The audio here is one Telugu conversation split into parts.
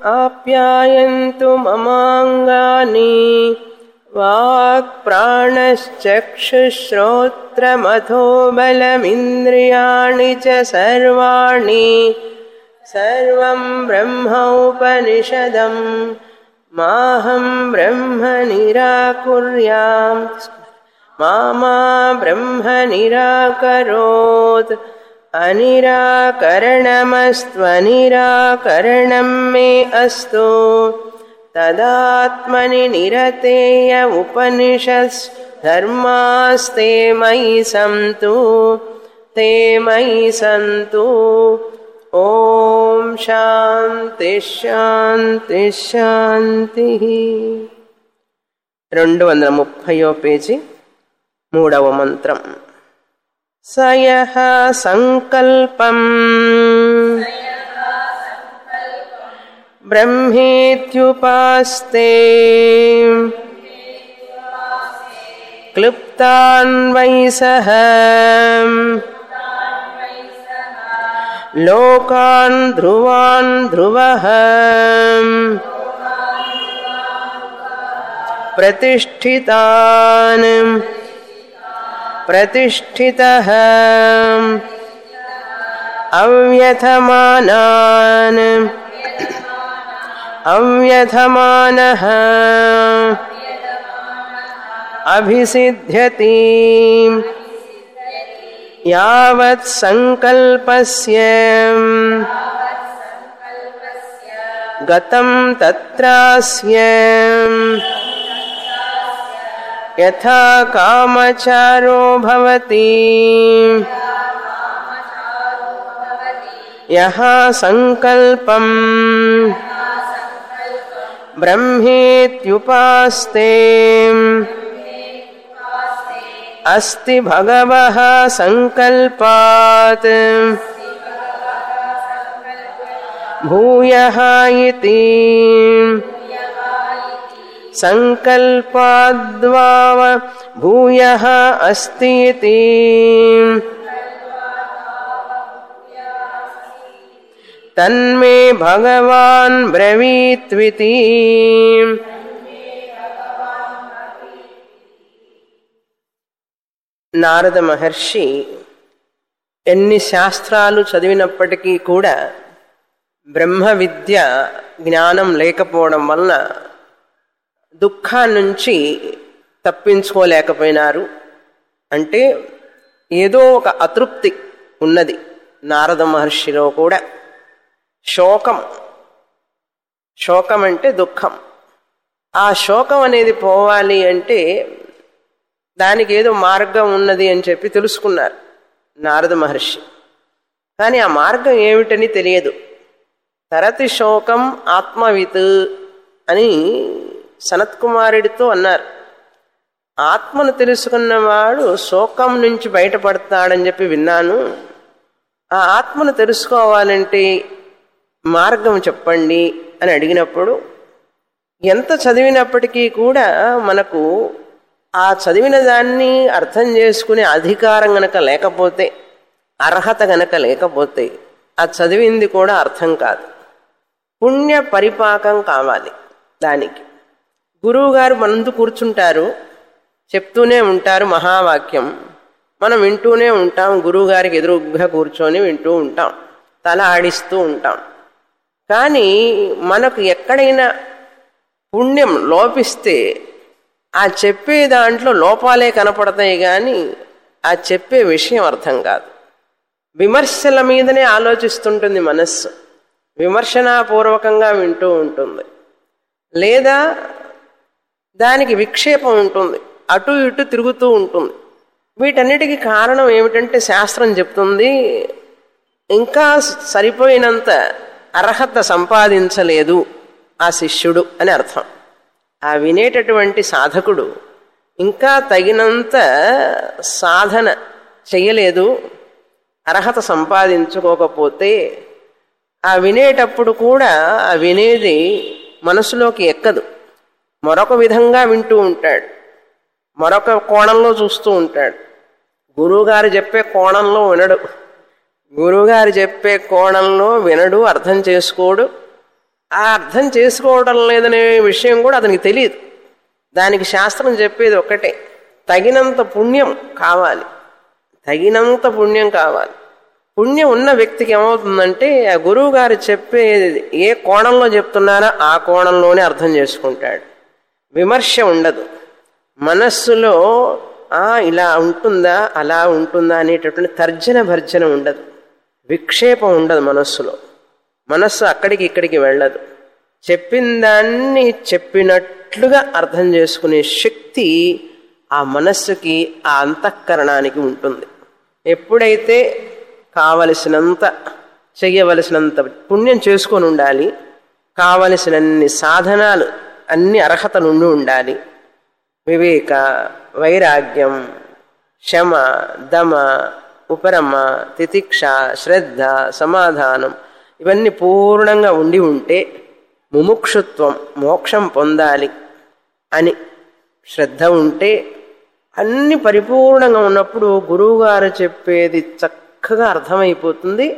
ఆప్యాయంతు మమాంగాని వాక్ప్రాణశ్చక్షుశ్రోత్రమథో బలమింద్రియాణి చ సర్వాణి సర్వం బ్రహ్మ ఉపనిషదం మాహం బ్రహ్మ నిరాకుర్యాం మామా బ్రహ్మ నిరాకరోత్ అనిరాకరణమస్త్వనిరాకరణం మే అస్తు తదాత్మని నిరతేయ ఉపనిషత్ ధర్మాస్తే మయి సంతు తే మయి సంతు. ఓం శాంతి శాంతి శాంతి. 230వ పేజీ, 3వ మంత్రం. సయః సంకల్పం బ్రహ్మేత్యుపాస్తే క్లుప్తాన్వైసః లోకాన్ ధ్రువాన్ ధ్రువః ప్రతిష్ఠితాన్ ప్రతిష్ఠితః అవ్యథమానాన్ అవ్యథమానః అభిసిద్ధ్యతి యావత్ సంకల్పస్య గతం తత్రాస్య యథా కామచారో భవతి యః సంకల్పం బ్రహ్మేత్యుపాస్తే అస్తి భగవః సంకల్పాత్ భూయః ఇతి సంకల్పాద్వావ భూయః అస్తి ఇతి తన్మే భగవాన్ బ్రవీత్వితి. నారద మహర్షి ఎన్ని శాస్త్రాలు చదివినప్పటికీ కూడా బ్రహ్మ విద్య జ్ఞానం లేకపోవడం వలన దుఃఖాన్నించి తప్పించుకోలేకపోయినారు. అంటే ఏదో ఒక అతృప్తి ఉన్నది నారద మహర్షిలో కూడా. శోకం, శోకం అంటే దుఃఖం. ఆ శోకం అనేది పోవాలి అంటే దానికి ఏదో మార్గం ఉన్నది అని చెప్పి తెలుసుకున్నారు నారద మహర్షి. కానీ ఆ మార్గం ఏమిటని తెలియదు. తరతి శోకం ఆత్మవిత్ అని సనత్కుమారుడితో అన్నారు. ఆత్మను తెలుసుకున్నవాడు శోకం నుంచి బయటపడతాడని చెప్పి విన్నాను. ఆ ఆత్మను తెలుసుకోవాలంటే మార్గం చెప్పండి అని అడిగినప్పుడు, ఎంత చదివినప్పటికీ కూడా మనకు ఆ చదివిన దాన్ని అర్థం చేసుకునే అధికారం గనక లేకపోతే, అర్హత గనక లేకపోతే ఆ చదివింది కూడా అర్థం కాదు. పుణ్య పరిపాకం కావాలి దానికి. గురువుగారు ముందు కూర్చుంటారు, చెప్తూనే ఉంటారు మహావాక్యం, మనం వింటూనే ఉంటాం. గురువుగారికి ఎదురుగా కూర్చొని వింటూ ఉంటాం, తల ఆడిస్తూ ఉంటాం. కానీ మనకు ఎక్కడైనా పుణ్యం లోపిస్తే ఆ చెప్పే దాంట్లో లోపాలే కనపడతాయి, కానీ ఆ చెప్పే విషయం అర్థం కాదు. విమర్శల మీదనే ఆలోచిస్తుంటుంది మనస్సు, విమర్శనాపూర్వకంగా వింటూ ఉంటుంది. లేదా దానికి విక్షేపం ఉంటుంది, అటు ఇటు తిరుగుతూ ఉంటుంది. వీటన్నిటికీ కారణం ఏమిటంటే శాస్త్రం చెప్తుంది ఇంకా సరిపోయినంత అర్హత సంపాదించలేదు ఆ శిష్యుడు అని అర్థం. ఆ వినేటటువంటి సాధకుడు ఇంకా తగినంత సాధన చెయ్యలేదు, అర్హత సంపాదించుకోకపోతే ఆ వినేటప్పుడు కూడా ఆ వినేది మనసులోకి ఎక్కదు. మరొక విధంగా వింటూ ఉంటాడు, మరొక కోణంలో చూస్తూ ఉంటాడు. గురువుగారు చెప్పే కోణంలో వినడు, గురువుగారు చెప్పే కోణంలో వినడు, అర్థం చేసుకోడు. ఆ అర్థం చేసుకోవడం లేదనే విషయం కూడా అతనికి తెలియదు. దానికి శాస్త్రం చెప్పేది ఒక్కటే, తగినంత పుణ్యం కావాలి, తగినంత పుణ్యం కావాలి. పుణ్యం ఉన్న వ్యక్తికి ఏమవుతుందంటే ఆ గురువు గారు చెప్పేది ఏ కోణంలో చెప్తున్నారో ఆ కోణంలోనే అర్థం చేసుకుంటాడు. విమర్శ ఉండదు మనస్సులో. ఇలా ఉంటుందా అలా ఉంటుందా అనేటటువంటి తర్జన భర్జన ఉండదు, విక్షేపం ఉండదు మనస్సులో. మనస్సు అక్కడికి ఇక్కడికి వెళ్ళదు. చెప్పిన దాన్ని చెప్పినట్లుగా అర్థం చేసుకునే శక్తి ఆ మనస్సుకి, ఆ అంతఃకరణానికి ఉంటుంది. ఎప్పుడైతే కావలసినంత చెయ్యవలసినంత పుణ్యం చేసుకొని ఉండాలి, కావలసినన్ని సాధనాలు అన్ని అర్హతలు ఉండాలి, వివేక, వైరాగ్యం, శమ, దమ, ఉపరమ, తితిక్ష, శ్రద్ధ, సమాధానం ఇవన్నీ పూర్ణంగా ఉంటే ముముక్షుత్వం, మోక్షం పొందాలి అని శ్రద్ధ ఉంటే, అన్ని పరిపూర్ణంగా ఉన్నప్పుడు గురువుగారు చెప్పేది చక్కగా అర్థమైపోతుంది.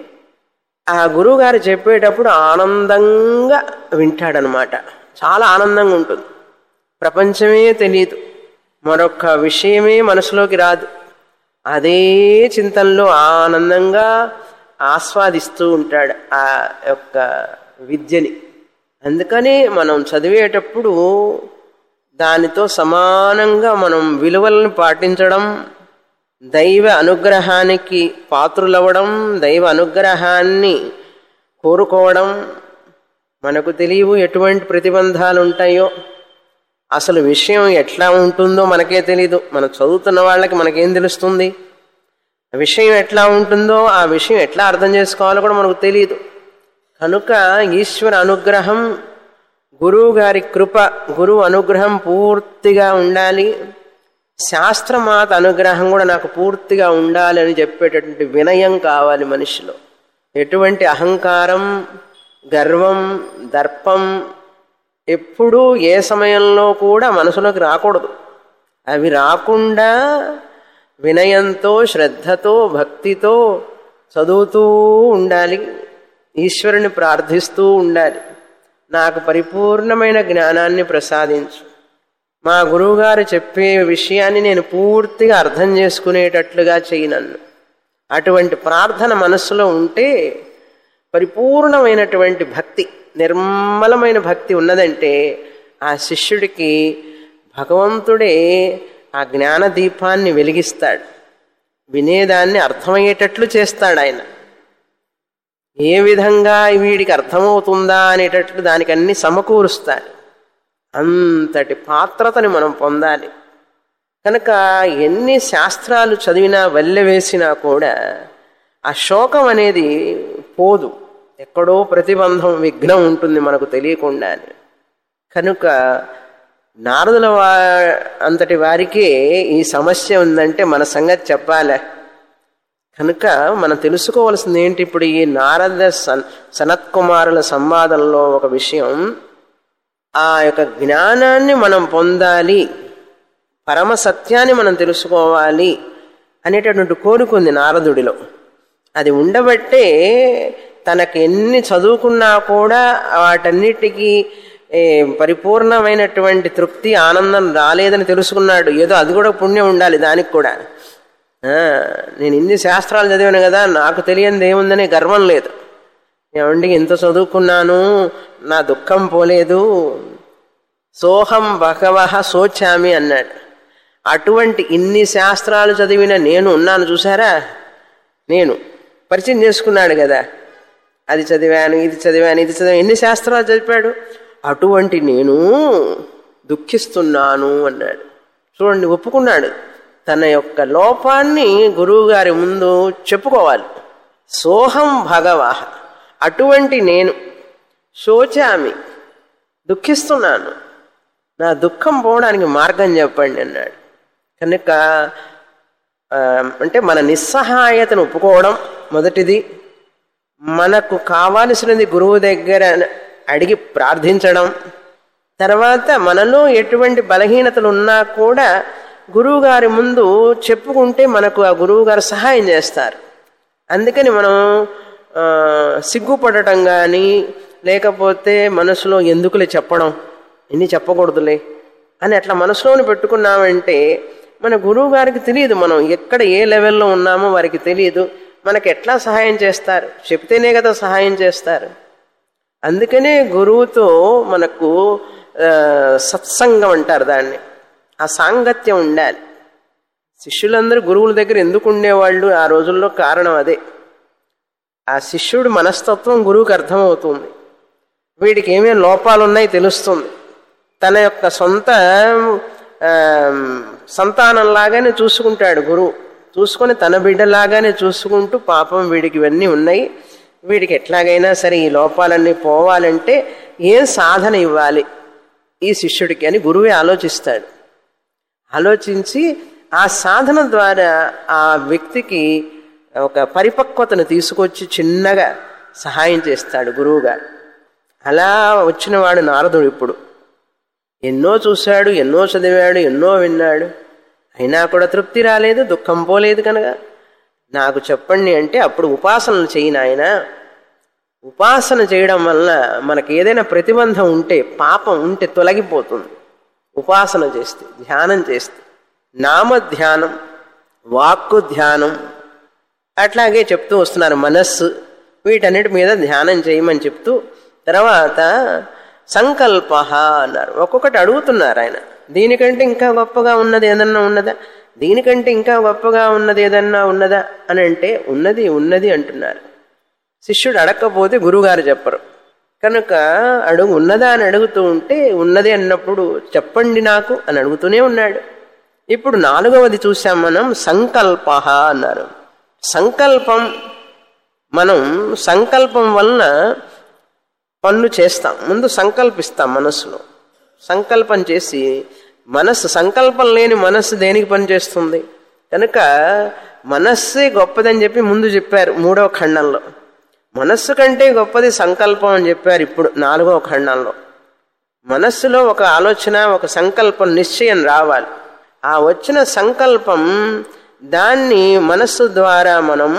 ఆ గురువుగారు చెప్పేటప్పుడు ఆనందంగా వింటాడనమాట. చాలా ఆనందంగా ఉంటుంది. ప్రపంచమే తెలియదు, మరొక విషయమే మనసులోకి రాదు. అదే చింతనలో ఆనందంగా ఆస్వాదిస్తూ ఉంటాడు ఆ యొక్క విద్యని. అందుకని మనం చదివేటప్పుడు దానితో సమానంగా మనం విలువలను పాటించడం, దైవ అనుగ్రహానికి పాత్రులవ్వడం, దైవ అనుగ్రహాన్ని కోరుకోవడం. మనకు తెలియవు ఎటువంటి ప్రతిబంధాలు ఉంటాయో, అసలు విషయం ఎట్లా ఉంటుందో మనకే తెలీదు. మనం చదువుతున్న వాళ్ళకి మనకేం తెలుస్తుంది? విషయం ఎట్లా ఉంటుందో, ఆ విషయం ఎట్లా అర్థం చేసుకోవాలో కూడా మనకు తెలియదు. కనుక ఈశ్వర అనుగ్రహం, గురువు గారి కృప, గురువు అనుగ్రహం పూర్తిగా ఉండాలి. శాస్త్రమాత అనుగ్రహం కూడా నాకు పూర్తిగా ఉండాలి అని చెప్పేటటువంటి వినయం కావాలి మనిషిలో. ఎటువంటి అహంకారం, గర్వం, దర్పం ఎప్పుడూ ఏ సమయంలో కూడా మనసులోకి రాకూడదు. అవి రాకుండా వినయంతో, శ్రద్ధతో, భక్తితో చదువుతూ ఉండాలి, ఈశ్వరుని ప్రార్థిస్తూ ఉండాలి. నాకు పరిపూర్ణమైన జ్ఞానాన్ని ప్రసాదించు, మా గురువుగారు చెప్పే విషయాన్ని నేను పూర్తిగా అర్థం చేసుకునేటట్లుగా చెయ్యి నన్ను. అటువంటి ప్రార్థన మనస్సులో ఉంటే పరిపూర్ణమైనటువంటి భక్తి, నిర్మలమైన భక్తి ఉన్నదంటే ఆ శిష్యుడికి భగవంతుడే ఆ జ్ఞాన దీపాన్ని వెలిగిస్తాడు, వినేదాన్ని అర్థమయ్యేటట్లు చేస్తాడు ఆయన. ఏ విధంగా వీడికి అర్థమవుతుందా అనేటట్లు దానికి అన్ని సమకూరుస్తాడు. అంతటి పాత్రతని మనం పొందాలి. కనుక ఎన్ని శాస్త్రాలు చదివినా, వల్లె వేసినా కూడా ఆ శోకం అనేది పోదు. ఎక్కడో ప్రతిబంధం, విఘ్నం ఉంటుంది మనకు తెలియకుండానే. కనుక నారదుల అంతటి వారికే ఈ సమస్య ఉందంటే మన సంగతి చెప్పాలే. కనుక మనం తెలుసుకోవాల్సింది ఏంటి? ఇప్పుడు ఈ నారద సనత్కుమారుల సంవాదంలో ఒక విషయం, ఆ యొక్క జ్ఞానాన్ని మనం పొందాలి, పరమ సత్యాన్ని మనం తెలుసుకోవాలి అనేటటువంటి కోరుకుంది నారదుడిలో. అది ఉండబట్టే తనకు ఎన్ని చదువుకున్నా కూడా వాటన్నిటికీ పరిపూర్ణమైనటువంటి తృప్తి, ఆనందం రాలేదని తెలుసుకున్నాడు. ఏదో అది కూడా పుణ్యం ఉండాలి దానికి కూడా. నేను ఇన్ని శాస్త్రాలు చదివాను కదా, నాకు తెలియనిది ఏముందనే గర్వం లేదు. ఏమండి ఇంత చదువుకున్నాను, నా దుఃఖం పోలేదు, సోహం భగవః శోచామి అన్నాడు. అటువంటి ఇన్ని శాస్త్రాలు చదివిన నేను ఉన్నాను చూసారా, నేను పరిచయం చేసుకున్నాడు కదా, అది చదివాను, ఇది చదివాను, ఇది చదివాను, ఎన్ని శాస్త్రాలు చదివాడు. అటువంటి నేను దుఃఖిస్తున్నాను అన్నాడు. చూడండి, ఒప్పుకున్నాడు. తన యొక్క లోపాన్ని గురువు గారి ముందు చెప్పుకోవాలి. సోహం భగవః, అటువంటి నేను, శోచామి, దుఃఖిస్తున్నాను, నా దుఃఖం పోవడానికి మార్గం చెప్పండి అన్నాడు. కనుక అంటే మన నిస్సహాయతను ఒప్పుకోవడం మొదటిది. మనకు కావాల్సినది గురువు దగ్గర అడిగి ప్రార్థించడం. తర్వాత మనలో ఎటువంటి బలహీనతలు ఉన్నా కూడా గురువు గారి ముందు చెప్పుకుంటే మనకు ఆ గురువు గారు సహాయం చేస్తారు. అందుకని మనం సిగ్గుపడటం కానీ, లేకపోతే మనసులో ఎందుకులే చెప్పడం, ఇన్ని చెప్పకూడదులే అని అట్లా మనసులోని పెట్టుకున్నామంటే మన గురువు గారికి తెలియదు మనం ఎక్కడ ఏ లెవెల్లో ఉన్నామో వారికి తెలియదు. మనకి ఎట్లా సహాయం చేస్తారు? చెప్తేనే కదా సహాయం చేస్తారు. అందుకనే గురువుతో మనకు సత్సంగం అంటారు దాన్ని. ఆ సాంగత్యం ఉండాలి. శిష్యులందరూ గురువుల దగ్గర ఎందుకు ఉండేవాళ్ళు ఆ రోజుల్లో? కారణం అదే. ఆ శిష్యుడు మనస్తత్వం గురువుకి అర్థమవుతుంది. వీడికి ఏమేమి లోపాలు ఉన్నాయి తెలుస్తుంది. తన యొక్క సొంత సంతానంలాగానే చూసుకుంటాడు గురువు. చూసుకొని తన బిడ్డలాగానే చూసుకుంటూ పాపం వీడికి ఇవన్నీ ఉన్నాయి, వీడికి ఎట్లాగైనా సరే ఈ లోపాలన్నీ పోవాలంటే ఏం సాధన ఇవ్వాలి ఈ శిష్యుడికి అని గురువే ఆలోచిస్తాడు. ఆలోచించి ఆ సాధన ద్వారా ఆ వ్యక్తికి ఒక పరిపక్వతను తీసుకొచ్చి చిన్నగా సహాయం చేస్తాడు గురువుగారు. అలా వచ్చినవాడు నారదుడు. ఇప్పుడు ఎన్నో చూశాడు, ఎన్నో చదివాడు, ఎన్నో విన్నాడు, అయినా కూడా తృప్తి రాలేదు, దుఃఖం పోలేదు. కనుక నాకు చెప్పండి అంటే అప్పుడు ఉపాసనలు చేయి నాయన. ఉపాసన చేయడం వల్ల మనకి ఏదైనా ప్రతిబంధం ఉంటే, పాపం ఉంటే తొలగిపోతుంది. ఉపాసన చేస్తే, ధ్యానం చేస్తే, నామధ్యానం, వాక్కు ధ్యానం అట్లాగే చెప్తూ వస్తున్నారు. మనస్సు వీటన్నిటి మీద ధ్యానం చేయమని చెప్తూ తర్వాత సంకల్ప అన్నారు. ఒక్కొక్కటి అడుగుతున్నారు ఆయన. దీనికంటే ఇంకా గొప్పగా ఉన్నది ఏదన్నా ఉన్నదా, దీనికంటే ఇంకా గొప్పగా ఉన్నది ఏదన్నా ఉన్నదా అని అంటే ఉన్నది ఉన్నది అంటున్నారు. శిష్యుడు అడగకపోతే గురువుగారు చెప్పరు. కనుక అడుగు ఉన్నదా అని అడుగుతూ ఉంటే ఉన్నది అన్నప్పుడు చెప్పండి నాకు అని అడుగుతూనే ఉన్నాడు. ఇప్పుడు 4వది చూసాం మనం, సంకల్ప అన్నారు. సంకల్పం, మనం సంకల్పం వలన పనులు చేస్తాం. ముందు సంకల్పిస్తాం మనస్సులో. సంకల్పం చేసి మనస్సు, సంకల్పం లేని మనస్సు దేనికి పనిచేస్తుంది? కనుక మనస్సే గొప్పదని చెప్పి ముందు చెప్పారు 3వ ఖండంలో. మనస్సు కంటే గొప్పది సంకల్పం అని చెప్పారు ఇప్పుడు 4వ ఖండంలో. మనస్సులో ఒక ఆలోచన, ఒక సంకల్పం, నిశ్చయం రావాలి. ఆ వచ్చిన సంకల్పం దాన్ని మనస్సు ద్వారా మనం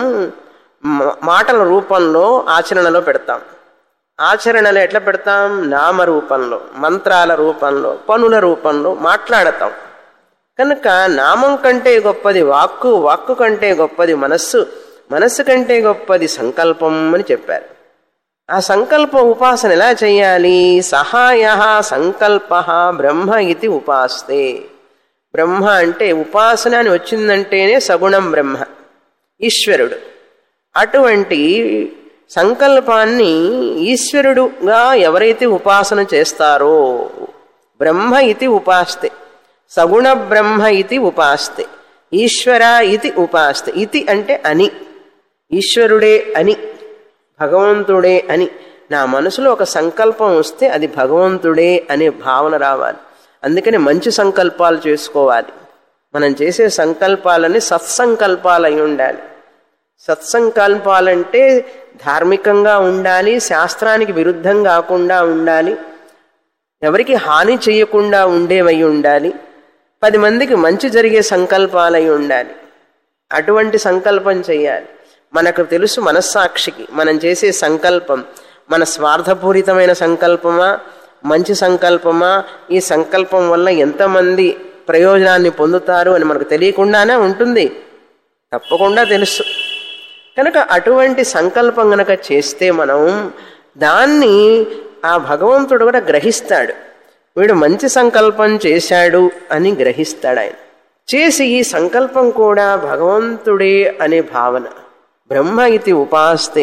మాటల రూపంలో ఆచరణలో పెడతాం. ఆచరణలో ఎట్లా పెడతాం? నామ రూపంలో, మంత్రాల రూపంలో, పనుల రూపంలో మాట్లాడతాం. కనుక నామం కంటే గొప్పది వాక్కు, వాక్కు కంటే గొప్పది మనస్సు, మనస్సు కంటే గొప్పది సంకల్పం అని చెప్పారు. ఆ సంకల్ప ఉపాసన ఎలా చేయాలి? సహాయ సంకల్ప బ్రహ్మ ఇది ఉపాస్తే. బ్రహ్మ అంటే ఉపాసన అని వచ్చిందంటేనే సగుణం బ్రహ్మ, ఈశ్వరుడు. అటువంటి సంకల్పాన్ని ఈశ్వరుడుగా ఎవరైతే ఉపాసన చేస్తారో, బ్రహ్మ ఇది ఉపాస్తే, సగుణ బ్రహ్మ ఇది ఉపాస్తే, ఈశ్వర ఇది ఉపాస్తే. ఇది అంటే అని, ఈశ్వరుడే అని, భగవంతుడే అని. నా మనసులో ఒక సంకల్పం వస్తే అది భగవంతుడే అనే భావన రావాలి. అందుకని మంచి సంకల్పాలు చేసుకోవాలి. మనం చేసే సంకల్పాలని సత్సంకల్పాలై ఉండాలి. సత్సంకల్పాలంటే ధార్మికంగా ఉండాలి, శాస్త్రానికి విరుద్ధం కాకుండా ఉండాలి, ఎవరికి హాని చేయకుండా ఉండేవై ఉండాలి, 10 మందికి మంచి జరిగే సంకల్పాలై ఉండాలి. అటువంటి సంకల్పం చేయాలి. మనకు తెలుసు మనస్సాక్షికి మనం చేసే సంకల్పం మన స్వార్థపూరితమైన సంకల్పమా, మంచి సంకల్పమా, ఈ సంకల్పం వల్ల ఎంతమంది ప్రయోజనాన్ని పొందుతారు అని మనకు తెలియకుండానే ఉంటుంది, తప్పకుండా తెలుసు. కనుక అటువంటి సంకల్పం గనక చేస్తే మనం దాన్ని ఆ భగవంతుడు కూడా గ్రహిస్తాడు. వీడు మంచి సంకల్పం చేశాడు అని గ్రహిస్తాడు ఆయన. చేసి ఈ సంకల్పం కూడా భగవంతుడే అనే భావన, బ్రహ్మ ఇది ఉపాస్తే,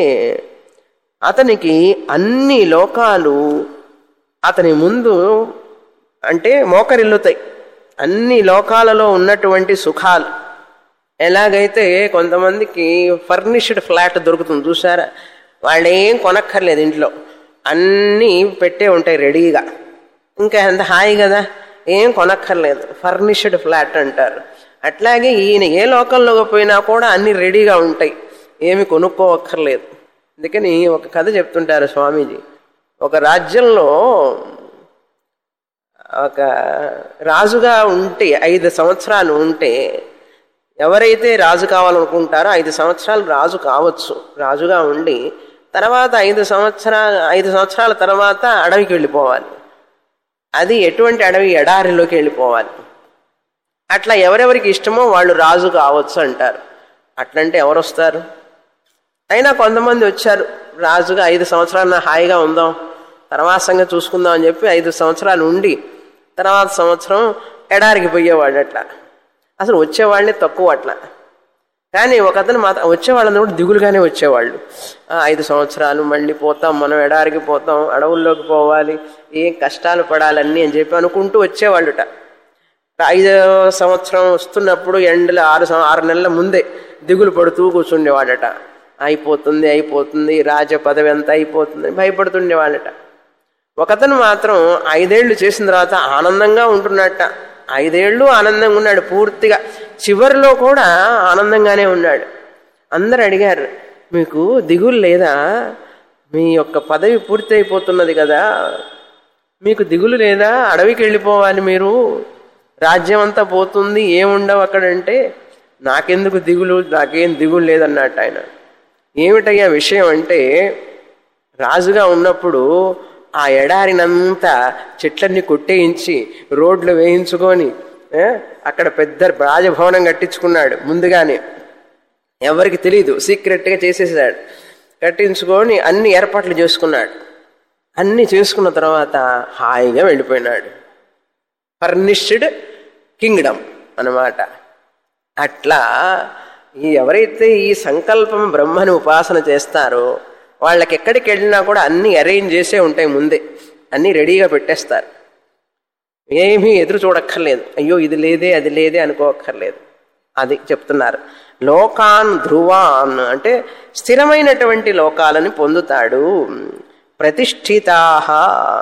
అతనికి అన్ని లోకాలు అతని ముందు అంటే మోకరిల్లుతాయి. అన్ని లోకాలలో ఉన్నటువంటి సుఖాలు ఎలాగైతే కొంతమందికి ఫర్నిష్డ్ ఫ్లాట్ దొరుకుతుంది చూసారా, వాళ్ళేం కొనక్కర్లేదు, ఇంట్లో అన్నీ పెట్టే ఉంటాయి రెడీగా, ఇంకా ఎంత హాయి కదా, ఏం కొనక్కర్లేదు, ఫర్నిష్డ్ ఫ్లాట్ అంటారు. అట్లాగే ఈయన ఏ లోకంలోకి పోయినా కూడా అన్ని రెడీగా ఉంటాయి, ఏమి కొనుక్కోవక్కర్లేదు. అందుకని ఒక కథ చెప్తుంటారు స్వామీజీ. ఒక రాజ్యంలో ఒక రాజుగా ఉంటే 5 సంవత్సరాలు ఉంటే, ఎవరైతే రాజు కావాలనుకుంటారో 5 సంవత్సరాలు రాజు కావచ్చు, రాజుగా ఉండి తర్వాత 5 సంవత్సరాల తర్వాత అడవికి వెళ్ళిపోవాలి. అది ఎటువంటి అడవి? ఎడారిలోకి వెళ్ళిపోవాలి. అట్లా ఎవరెవరికి ఇష్టమో వాళ్ళు రాజు కావచ్చు అంటారు. అట్లంటే ఎవరు వస్తారు? అయినా కొంతమంది వచ్చారు రాజుగా. 5 సంవత్సరాలు హాయిగా ఉందాం, తర్వాత సంగతి చూసుకుందాం అని చెప్పి 5 సంవత్సరాలు ఉండి తర్వాత సంవత్సరం ఎడారికి పోయేవాడు. అట్లా అసలు వచ్చేవాళ్ళే తక్కువ అట్లా. కానీ ఒకతను మాత్రం వచ్చేవాళ్ళని కూడా దిగులుగానే వచ్చేవాళ్ళు. 5 సంవత్సరాలు మళ్ళీ పోతాం, మనం ఎడారికి పోతాం, అడవుల్లోకి పోవాలి, ఏం కష్టాలు పడాలన్నీ అని చెప్పి అనుకుంటూ వచ్చేవాళ్ళుట. 5వ సంవత్సరం వస్తున్నప్పుడు ఎండలు 6 నెలల ముందే దిగులు పడుతూ కూర్చుండేవాడట. అయిపోతుంది రాజ పదవి అంతా అయిపోతుంది భయపడుతుండేవాళ్ళట. ఒకతను మాత్రం 5 ఏళ్ళు చేసిన తర్వాత ఆనందంగా ఉంటున్నట్ట. 5 ఏళ్ళు ఆనందంగా ఉన్నాడు పూర్తిగా. చివరిలో కూడా ఆనందంగానే ఉన్నాడు. అందరు అడిగారు, మీకు దిగులు లేదా? మీ యొక్క పదవి పూర్తి అయిపోతున్నది కదా, మీకు దిగులు లేదా? అడవికి వెళ్ళిపోవాలి మీరు, రాజ్యం అంతా పోతుంది, ఏముండవు అక్కడంటే, నాకెందుకు దిగులు, నాకేం దిగులు లేదన్నట్టు ఆయన. ఏమిటయ్యా విషయం అంటే, రాజుగా ఉన్నప్పుడు ఆ ఎడారినంతా చెట్లన్నీ కొట్టేయించి రోడ్లు వేయించుకొని అక్కడ పెద్ద రాజభవనం కట్టించుకున్నాడు. ముందుగానే ఎవరికి తెలీదు, సీక్రెట్గా చేసేసాడు. కట్టించుకొని అన్ని ఏర్పాట్లు చేసుకున్నాడు. అన్ని చేసుకున్న తర్వాత హాయిగా వెళ్ళిపోయినాడు. ఫర్నిష్డ్ కింగ్డమ్ అన్నమాట. అట్లా ఎవరైతే ఈ సంకల్పం బ్రహ్మని ఉపాసన చేస్తారో వాళ్ళకి ఎక్కడికి వెళ్ళినా కూడా అన్నీ అరేంజ్ చేసే ఉంటాయి, ముందే అన్నీ రెడీగా పెట్టేస్తారు. ఏమీ ఎదురు చూడక్కర్లేదు, అయ్యో ఇది లేదే అది లేదే అనుకోక్కర్లేదు. అది చెప్తున్నారు. లోకాన్ ధ్రువాన్ అంటే స్థిరమైనటువంటి లోకాలను పొందుతాడు. ప్రతిష్ఠితాహ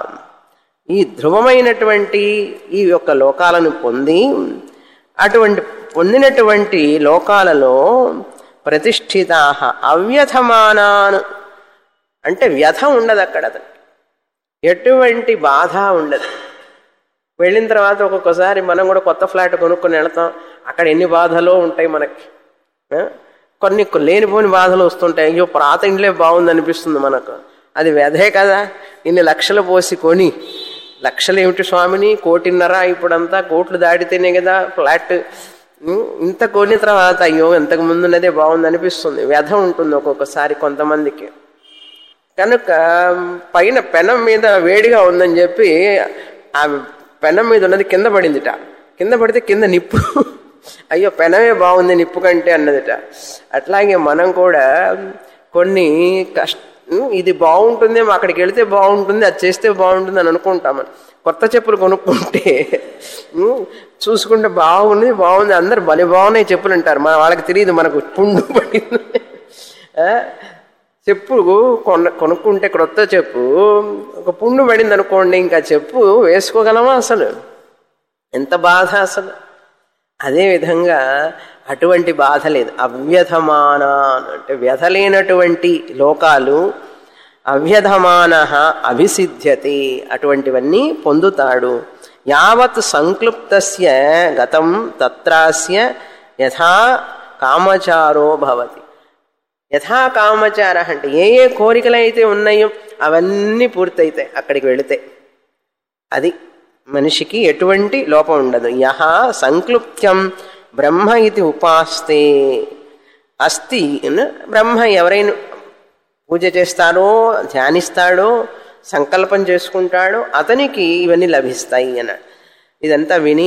ఈ ధ్రువమైనటువంటి ఈ యొక్క లోకాలను పొంది అటువంటి పొందినటువంటి లోకాలలో ప్రతిష్ఠితాహ అవ్యథమానాన్ అంటే వ్యథ ఉండదు అక్కడ, ఎటువంటి బాధ ఉండదు. వెళ్ళిన తర్వాత ఒక్కొక్కసారి మనం కూడా కొత్త ఫ్లాట్ కొనుక్కొని వెళతాం, అక్కడ ఎన్ని బాధలు ఉంటాయి మనకి. కొన్ని లేనిపోని బాధలు వస్తుంటాయి. అయ్యో పాత ఇండ్లే బాగుంది అనిపిస్తుంది మనకు, అది వ్యధే కదా. ఇన్ని లక్షలు పోసి కొని, లక్షలు ఏమిటి స్వామిని, 1.5 కోటి ఇప్పుడంతా కోట్లు దాటితేనే కదా ఫ్లాట్. ఇంత కొని తర్వాత అయ్యో ఇంతకు ముందున్నదే బాగుంది అనిపిస్తుంది. వ్యధ ఉంటుంది ఒక్కొక్కసారి కొంతమందికి. కనుక పైన పెనం మీద వేడిగా ఉందని చెప్పి ఆ పెనం మీద ఉన్నది కింద పడిందిట. కింద పడితే కింద నిప్పు, అయ్యో పెనమే బాగుంది నిప్పు కంటే అన్నదిట. అట్లాగే మనం కూడా కొన్ని ఇది బాగుంటుంది, అక్కడికి వెళితే బాగుంటుంది, అది చేస్తే బాగుంటుంది అని అనుకుంటామని. కొత్త చెప్పులు కొనుక్కుంటే చూసుకుంటే బాగుంది అందరు భలే బాగున్నాయి చెప్పులు అంటారు. మన వాళ్ళకి తెలియదు మనకు పుండు పడింది. చెప్పు కొనుక్కుంటే క్రొత్త చెప్పు ఒక పుండు పడింది అనుకోండి, ఇంకా చెప్పు వేసుకోగలమా అసలు? ఎంత బాధ అసలు. అదేవిధంగా అటువంటి బాధ లేదు. అవ్యధమాన అంటే వ్యధలేనటువంటి లోకాలు, అవ్యధమాన అభిసిద్ధ్యతే అటువంటివన్నీ పొందుతాడు. యావత్ సంక్లుప్తస్య గతం తత్రాస్య యథా కామచారో భవతి. యథా కామచార అంటే ఏ కోరికలు అయితే ఉన్నాయో అవన్నీ పూర్తయితాయి అక్కడికి వెళితే. అది మనిషికి ఎటువంటి లోపం ఉండదు. యహ సంక్లుప్త్యం బ్రహ్మ ఇది ఉపాస్తే అస్తి. బ్రహ్మ ఎవరైనా పూజ చేస్తాడో, ధ్యానిస్తాడో, సంకల్పం చేసుకుంటాడో అతనికి ఇవన్నీ లభిస్తాయి అన్నాడు. ఇదంతా విని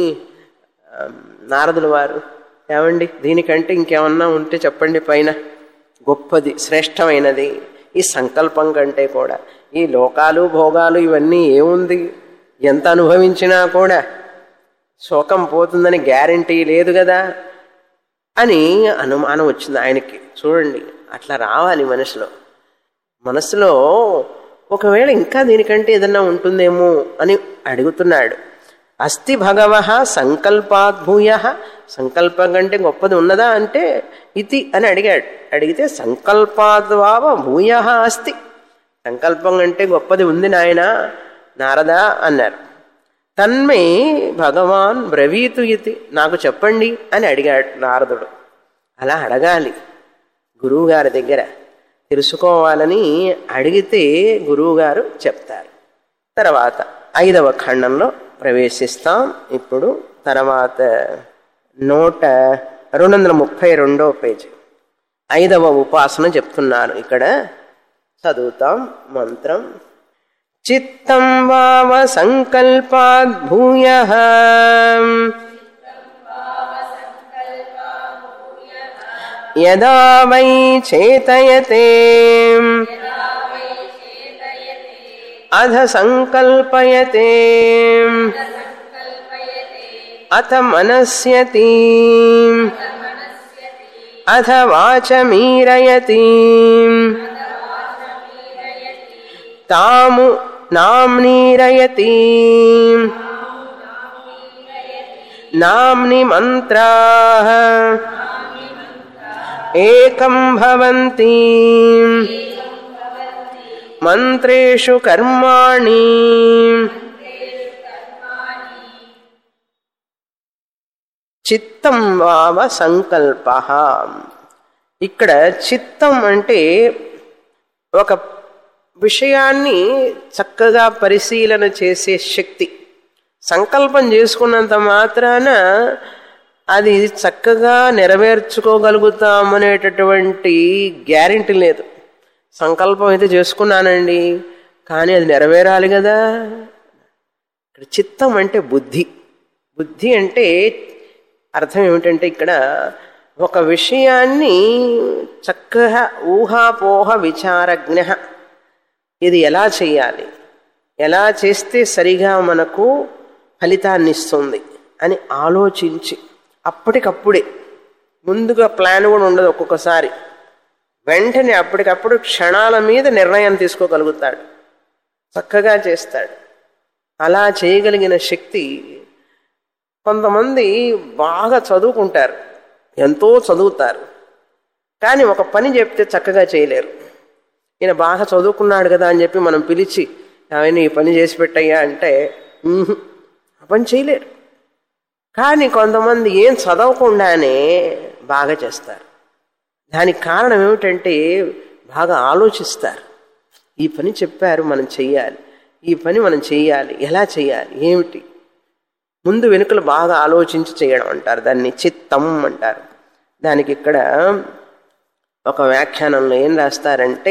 నారదుల వారు, ఏమండి దీనికంటే ఇంకేమన్నా ఉంటే చెప్పండి, పైన గొప్పది శ్రేష్టమైనది ఈ సంకల్పం కంటే కూడా. ఈ లోకాలు భోగాలు ఇవన్నీ ఏముంది, ఎంత అనుభవించినా కూడా శోకం పోతుందని గ్యారంటీ లేదు కదా అని అనుమానం వచ్చింది ఆయనకి. చూడండి, అట్లా రావాలి మనసులో ఒకవేళ ఇంకా దీనికంటే ఏదన్నా ఉంటుందేమో అని అడుగుతున్నాడు. అస్తి భగవః సంకల్పాద్భూయ, సంకల్పం కంటే గొప్పది ఉన్నదా అంటే ఇది అని అడిగాడు. అడిగితే సంకల్పాద్వావ భూయ అస్తి, సంకల్పం కంటే గొప్పది ఉంది నాయన నారదా అన్నారు. తన్మే భగవాన్ బ్రవీతు ఇది, నాకు చెప్పండి అని అడిగాడు నారదుడు. అలా అడగాలి గురువుగారి దగ్గర. తెలుసుకోవాలని అడిగితే గురువుగారు చెప్తారు. తర్వాత 5వ ఖండంలో ప్రవేశిస్తాం. ఇప్పుడు తర్వాత 232వ పేజీ 5వ ఉపాసన చెప్తున్నారు. ఇక్కడ చదువుతాం మంత్రం. చిత్తం వావ సంకల్పాద్ భూయః యదా వై చేతయతే అధ సంకల్పయతే అథ మనస్యతి అథ వాచమీరయతి తాము నామ్నీరయతి నామ్ని మంత్రాః ఏకం భవంతి మంత్రేషు కర్మాణి. చిత్తం వావ సంకల్పః. ఇక్కడ చిత్తం అంటే ఒక విషయాన్ని చక్కగా పరిశీలన చేసే శక్తి. సంకల్పం చేసుకున్నంత మాత్రాన అది చక్కగా నెరవేర్చుకోగలుగుతామనేటటువంటి గ్యారెంటీ లేదు. సంకల్పం అయితే చేసుకున్నానండి, కానీ అది నెరవేరాలి కదా. ఇక్కడ చిత్తం అంటే బుద్ధి. బుద్ధి అంటే అర్థం ఏమిటంటే ఇక్కడ ఒక విషయాన్ని చక్కగా ఊహాపోహ విచారజ్ఞ, ఇది ఎలా చేయాలి, ఎలా చేస్తే సరిగా మనకు ఫలితాన్ని ఇస్తుంది అని ఆలోచించి అప్పటికప్పుడే, ముందుగా ప్లాన్ కూడా ఉండదు ఒక్కొక్కసారి, వెంటనే అప్పటికప్పుడు క్షణాల మీద నిర్ణయం తీసుకోగలుగుతాడు, చక్కగా చేస్తాడు. అలా చేయగలిగిన శక్తి. కొంతమంది బాగా చదువుకుంటారు, ఎంతో చదువుతారు, కానీ ఒక పని చెప్తే చక్కగా చేయలేరు. ఈయన బాగా చదువుకున్నాడు కదా అని చెప్పి మనం పిలిచి అవన్నీ ఈ పని చేసి పెట్టయ్యా అంటే ఆ పని చేయలేరు. కానీ కొంతమంది ఏం చదవకుండానే బాగా చేస్తారు. దానికి కారణం ఏమిటంటే బాగా ఆలోచిస్తారు. ఈ పని చెప్పారు, మనం చెయ్యాలి, ఈ పని మనం చెయ్యాలి, ఎలా చెయ్యాలి, ఏమిటి, ముందు వెనుకలు బాగా ఆలోచించి చేయడం అంటారు. దాన్ని చిత్తం అంటారు. దానికి ఇక్కడ ఒక వ్యాఖ్యానంలో ఏం రాస్తారంటే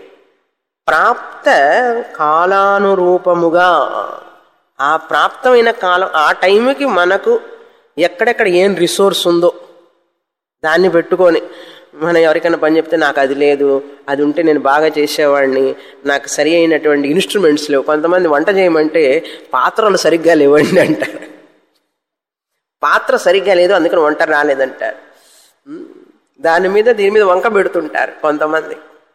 ప్రాప్త కాలానురూపముగా, ఆ ప్రాప్తమైన కాలం, ఆ టైంకి మనకు ఎక్కడెక్కడ ఏం రిసోర్స్ ఉందో దాన్ని పెట్టుకొని, మనం ఎవరికైనా పని చెప్తే నాకు అది లేదు, అది ఉంటే నేను బాగా చేసేవాడిని, నాకు సరి అయినటువంటి ఇన్స్ట్రుమెంట్స్ లేవు. కొంతమంది వంట చేయమంటే పాత్రలు సరిగ్గా లేవండి అంటారు, పాత్ర సరిగ్గా లేదు అందుకని వంట రాలేదంటారు. దీని మీద వంక పెడుతుంటారు కొంతమంది.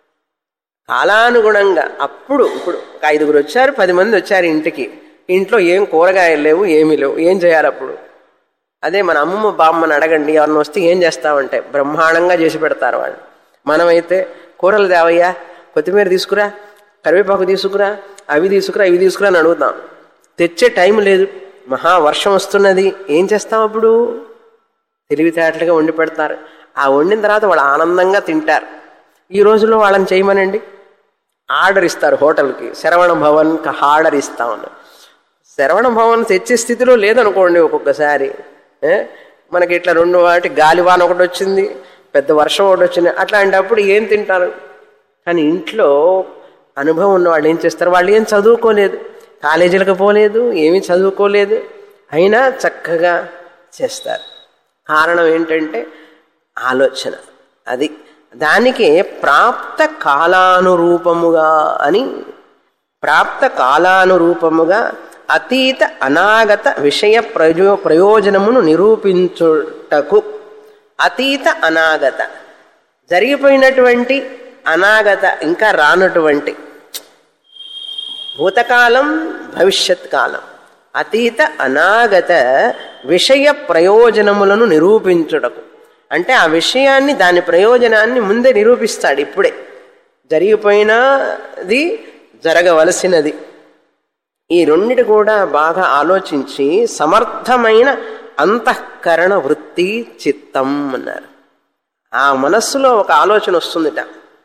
కాలానుగుణంగా ఇప్పుడు 5 వచ్చారు, 10 మంది వచ్చారు ఇంటికి, ఇంట్లో ఏం కూరగాయలు లేవు, ఏమీ లేవు, ఏం చేయాలి అప్పుడు? అదే మన అమ్మమ్మ బామ్మని అడగండి, ఎవరిని వస్తే ఏం చేస్తామంటే బ్రహ్మాండంగా చేసి పెడతారు వాళ్ళు. మనమైతే కూరలు తేవయ్యా, కొత్తిమీర తీసుకురా, కరివేపాకు తీసుకురా, అవి తీసుకురా, ఇవి తీసుకురా అని అడుగుతాం. తెచ్చే టైం లేదు, మహావర్షం వస్తున్నది, ఏం చేస్తాం అప్పుడు? తెలివితేటలుగా వండి పెడతారు. ఆ వండిన తర్వాత వాళ్ళు ఆనందంగా తింటారు. ఈ రోజుల్లో వాళ్ళని చేయమనండి, ఆర్డర్ ఇస్తారు హోటల్కి, శరవణ భవన్కి ఆర్డర్ ఇస్తామని. శరవణ భవన్ తెచ్చే స్థితిలో లేదనుకోండి ఒక్కొక్కసారి. మనకి ఇట్లా 2 వాటి గాలివాన ఒకటి వచ్చింది, పెద్ద వర్షం ఒకటి వచ్చింది, అట్లాంటప్పుడు ఏం తింటారు? కానీ ఇంట్లో అనుభవం ఉన్న వాళ్ళు ఏం చేస్తారు? వాళ్ళు ఏం చదువుకోలేదు, కాలేజీలకు పోలేదు, ఏమీ చదువుకోలేదు, అయినా చక్కగా చేస్తారు. కారణం ఏంటంటే ఆలోచన. అది దానికే ప్రాప్త కాలానురూపముగా అని, ప్రాప్త కాలానురూపముగా అతీత అనాగత విషయ ప్రయోజనమును నిరూపించుటకు. అతీత అనాగత, జరిగిపోయినటువంటి, అనాగత ఇంకా రానటువంటి, భూతకాలం భవిష్యత్ కాలం, అతీత అనాగత విషయ ప్రయోజనములను నిరూపించుటకు. అంటే ఆ విషయాన్ని, దాని ప్రయోజనాన్ని ముందే నిరూపిస్తాడు. ఇప్పుడే జరిగిపోయినది, జరగవలసినది, ఈ రెండిటి కూడా బాగా ఆలోచించి సమర్థమైన అంతఃకరణ వృత్తి చిత్తం అన్నారు. ఆ మనస్సులో ఒక ఆలోచన వస్తుందిట,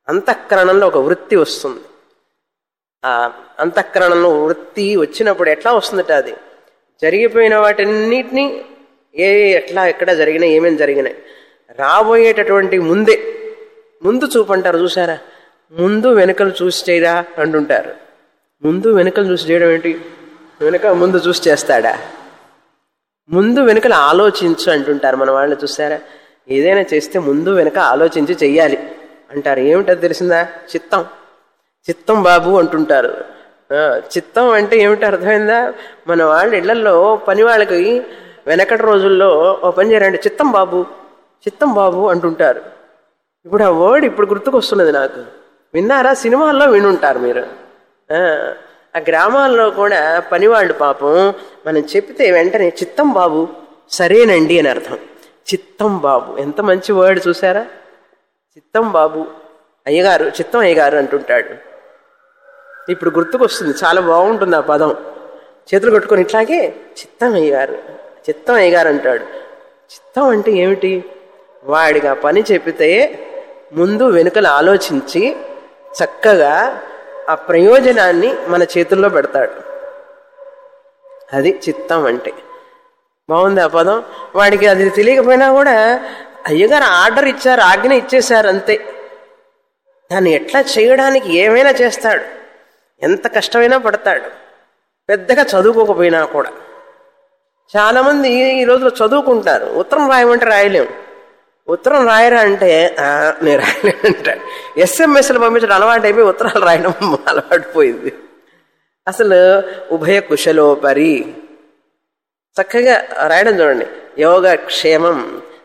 అంతఃకరణంలో ఒక వృత్తి వస్తుంది. ఆ అంతఃకరణంలో వృత్తి వచ్చినప్పుడు ఎట్లా వస్తుందట, అది జరిగిపోయిన వాటన్నిటినీ ఎట్లా ఎక్కడ జరిగినాయి, ఏమేమి జరిగినాయి, రాబోయేటటువంటి ముందు చూపు అంటారు చూసారా, ముందు వెనుకలు చూసి చేయరా అంటుంటారు. ముందు వెనుకలు చూసి చేయడం ఏంటి? వెనుక ముందు చూసి చేస్తాడా? ముందు వెనుకలు ఆలోచించు అంటుంటారు మన వాళ్ళు చూసారా. ఏదైనా చేస్తే ముందు వెనుక ఆలోచించి చెయ్యాలి అంటారు. ఏమిటది తెలిసిందా? చిత్తం బాబు అంటుంటారు. చిత్తం అంటే ఏమిటి అర్థమైందా? మన వాళ్ళ ఇళ్లలో పని వాళ్ళకి వెనకటి రోజుల్లో ఓ పని చేయాలంటే చిత్తం బాబు అంటుంటారు. ఇప్పుడు ఆ వర్డ్ ఇప్పుడు గుర్తుకొస్తున్నది నాకు. విన్నారా? సినిమాల్లో వినుంటారు మీరు. ఆ గ్రామాల్లో కూడా పనివాళ్ళు పాపం మనం చెప్తే వెంటనే చిత్తం బాబు, సరేనండి అని అర్థం. చిత్తం బాబు ఎంత మంచి వర్డ్ చూసారా. చిత్తం బాబు, అయ్యగారు, చిత్తం అయ్యగారు అంటుంటాడు. ఇప్పుడు గుర్తుకొస్తుంది, చాలా బాగుంటుంది ఆ పదం. చేతులు కొట్టుకొని ఇట్లాగే చిత్తం అయ్యగారు అంటాడు. చిత్తం అంటే ఏమిటి? వాడిగా పని చెప్పితే ముందు వెనుకలు ఆలోచించి చక్కగా ఆ ప్రయోజనాన్ని మన చేతుల్లో పెడతాడు. అది చిత్తం అంటే. బాగుంది ఆ పదం. వాడికి అది తెలియకపోయినా కూడా అయ్యగారు ఆర్డర్ ఇచ్చారు, ఆజ్ఞ ఇచ్చేశారు అంతే. దాన్ని ఎట్లా చేయడానికి ఏమైనా చేస్తాడు, ఎంత కష్టమైనా పడతాడు, పెద్దగా చదువుకోకపోయినా కూడా. చాలామంది ఈ రోజులో చదువుకుంటారు, ఉత్తరం రాయమంటే రాయలేము. ఉత్తరం రాయరా అంటే నేను రాయలేనంటాడు. ఎస్ఎంఎస్లు పంపించడం అలవాటు అయిపోయి ఉత్తరాలు రాయడం అలవాటు పోయింది. అసలు ఉభయ కుశలోపరి చక్కగా రాయడం చూడండి. యోగ క్షేమం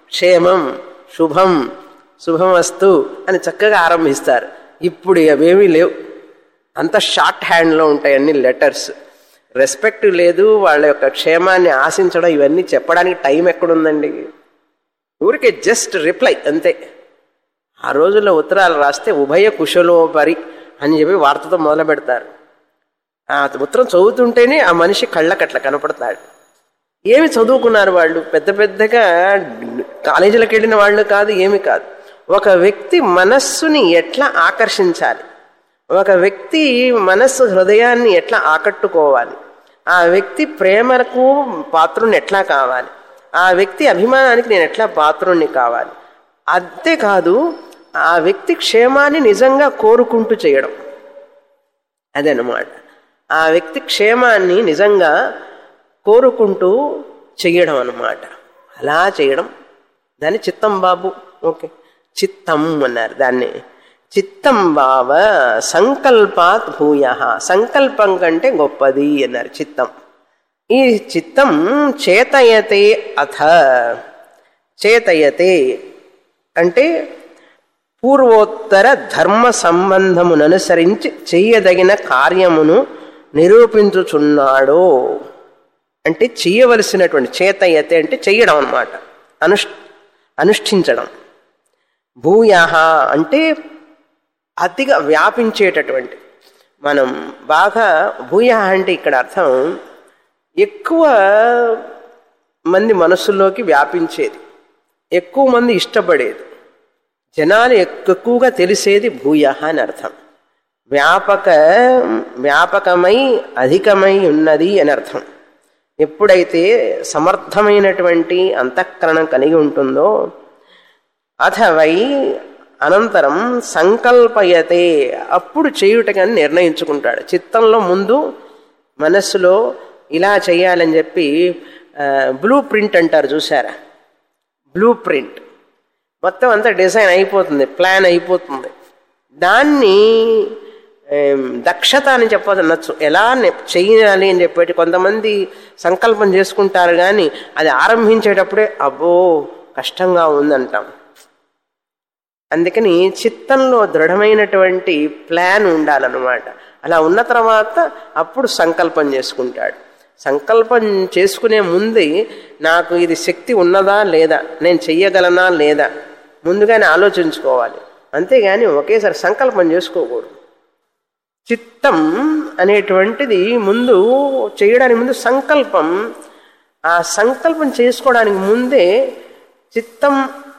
శుభమస్తు అని చక్కగా ఆరంభిస్తారు. ఇప్పుడు అవేమీ లేవు, అంత షార్ట్ హ్యాండ్లో ఉంటాయి అన్ని లెటర్స్. రెస్పెక్ట్ లేదు, వాళ్ళ యొక్క క్షేమాన్ని ఆశించడం ఇవన్నీ చెప్పడానికి టైం ఎక్కడుందండి? ఊరికే జస్ట్ రిప్లై అంతే. ఆ రోజుల్లో ఉత్తరాలు రాస్తే ఉభయ కుశలోపరి అని చెప్పి వార్తతో మొదలు పెడతారు. ఆ ఉత్తరం చదువుతుంటేనే ఆ మనిషి కళ్ళకట్ల కనపడతాడు. ఏమి చదువుకున్నారు వాళ్ళు? పెద్దగా కాలేజీలకు వెళ్ళిన వాళ్ళు కాదు, ఏమి కాదు. ఒక వ్యక్తి మనస్సుని ఎట్లా ఆకర్షించాలి, ఒక వ్యక్తి మనస్సు హృదయాన్ని ఎట్లా ఆకట్టుకోవాలి, ఆ వ్యక్తి ప్రేమకు పాత్రుని ఎట్లా కావాలి, ఆ వ్యక్తి అభిమానానికి నేను ఎట్లా పాత్రుణ్ణి కావాలి, అంతేకాదు ఆ వ్యక్తి క్షేమాన్ని నిజంగా కోరుకుంటూ చేయడం. అదనమాట ఆ వ్యక్తి క్షేమాన్ని నిజంగా కోరుకుంటూ చెయ్యడం అన్నమాట. అలా చేయడం దాన్ని చిత్తం బాబు. ఓకే, చిత్తం అన్నారు దాన్ని. చిత్తం బావ సంకల్పాత్ భూయ, సంకల్పం కంటే గొప్పది అన్నారు చిత్తం. ఈ చిత్తం చేతయతే అథ, చేతయతే అంటే పూర్వోత్తర ధర్మ సంబంధమును అనుసరించి చెయ్యదగిన కార్యమును నిరూపించుచున్నాడు. అంటే చెయ్యవలసినటువంటి, చేతయతే అంటే చెయ్యడం అన్నమాట, అనుష్ఠించడం. భూయ అంటే అతిగా వ్యాపించేటటువంటి, మనం బాగా భూయ అంటే ఇక్కడ అర్థం ఎక్కువ మంది మనస్సుల్లోకి వ్యాపించేది, ఎక్కువ మంది ఇష్టపడేది, జనాలు ఎక్కువగా తెలిసేది భూయ అని అర్థం. వ్యాపకమై అధికమై ఉన్నది అని అర్థం. ఎప్పుడైతే సమర్థమైనటువంటి అంతఃకరణం కలిగి ఉంటుందో, అథవై అనంతరం సంకల్పయతే, అప్పుడు చేయుటకని నిర్ణయించుకుంటాడు. చిత్తంలో ముందు మనస్సులో ఇలా చేయాలని చెప్పి బ్లూ ప్రింట్ అంటారు చూసారా, బ్లూ ప్రింట్ మొత్తం అంతా డిజైన్ అయిపోతుంది, ప్లాన్ అయిపోతుంది. దాన్ని దక్షత అని చెప్పనొచ్చు, ఎలా చెయ్యాలి అని చెప్పేటి. కొంతమంది సంకల్పం చేసుకుంటారు కానీ అది ఆరంభించేటప్పుడే అబ్బో కష్టంగా ఉందంటాం. అందుకని చిత్తంలో దృఢమైనటువంటి ప్లాన్ ఉండాలన్నమాట. అలా ఉన్న తర్వాత అప్పుడు సంకల్పం చేసుకుంటాడు. సంకల్పం చేసుకునే ముందే నాకు ఇది శక్తి ఉన్నదా లేదా, నేను చెయ్యగలనా లేదా ముందుగానే ఆలోచించుకోవాలి. అంతేగాని ఒకేసారి సంకల్పం చేసుకోకూడదు. చిత్తం అనేటువంటిది ముందు చేయడానికి ముందు సంకల్పం, ఆ సంకల్పం చేసుకోవడానికి ముందే చిత్తం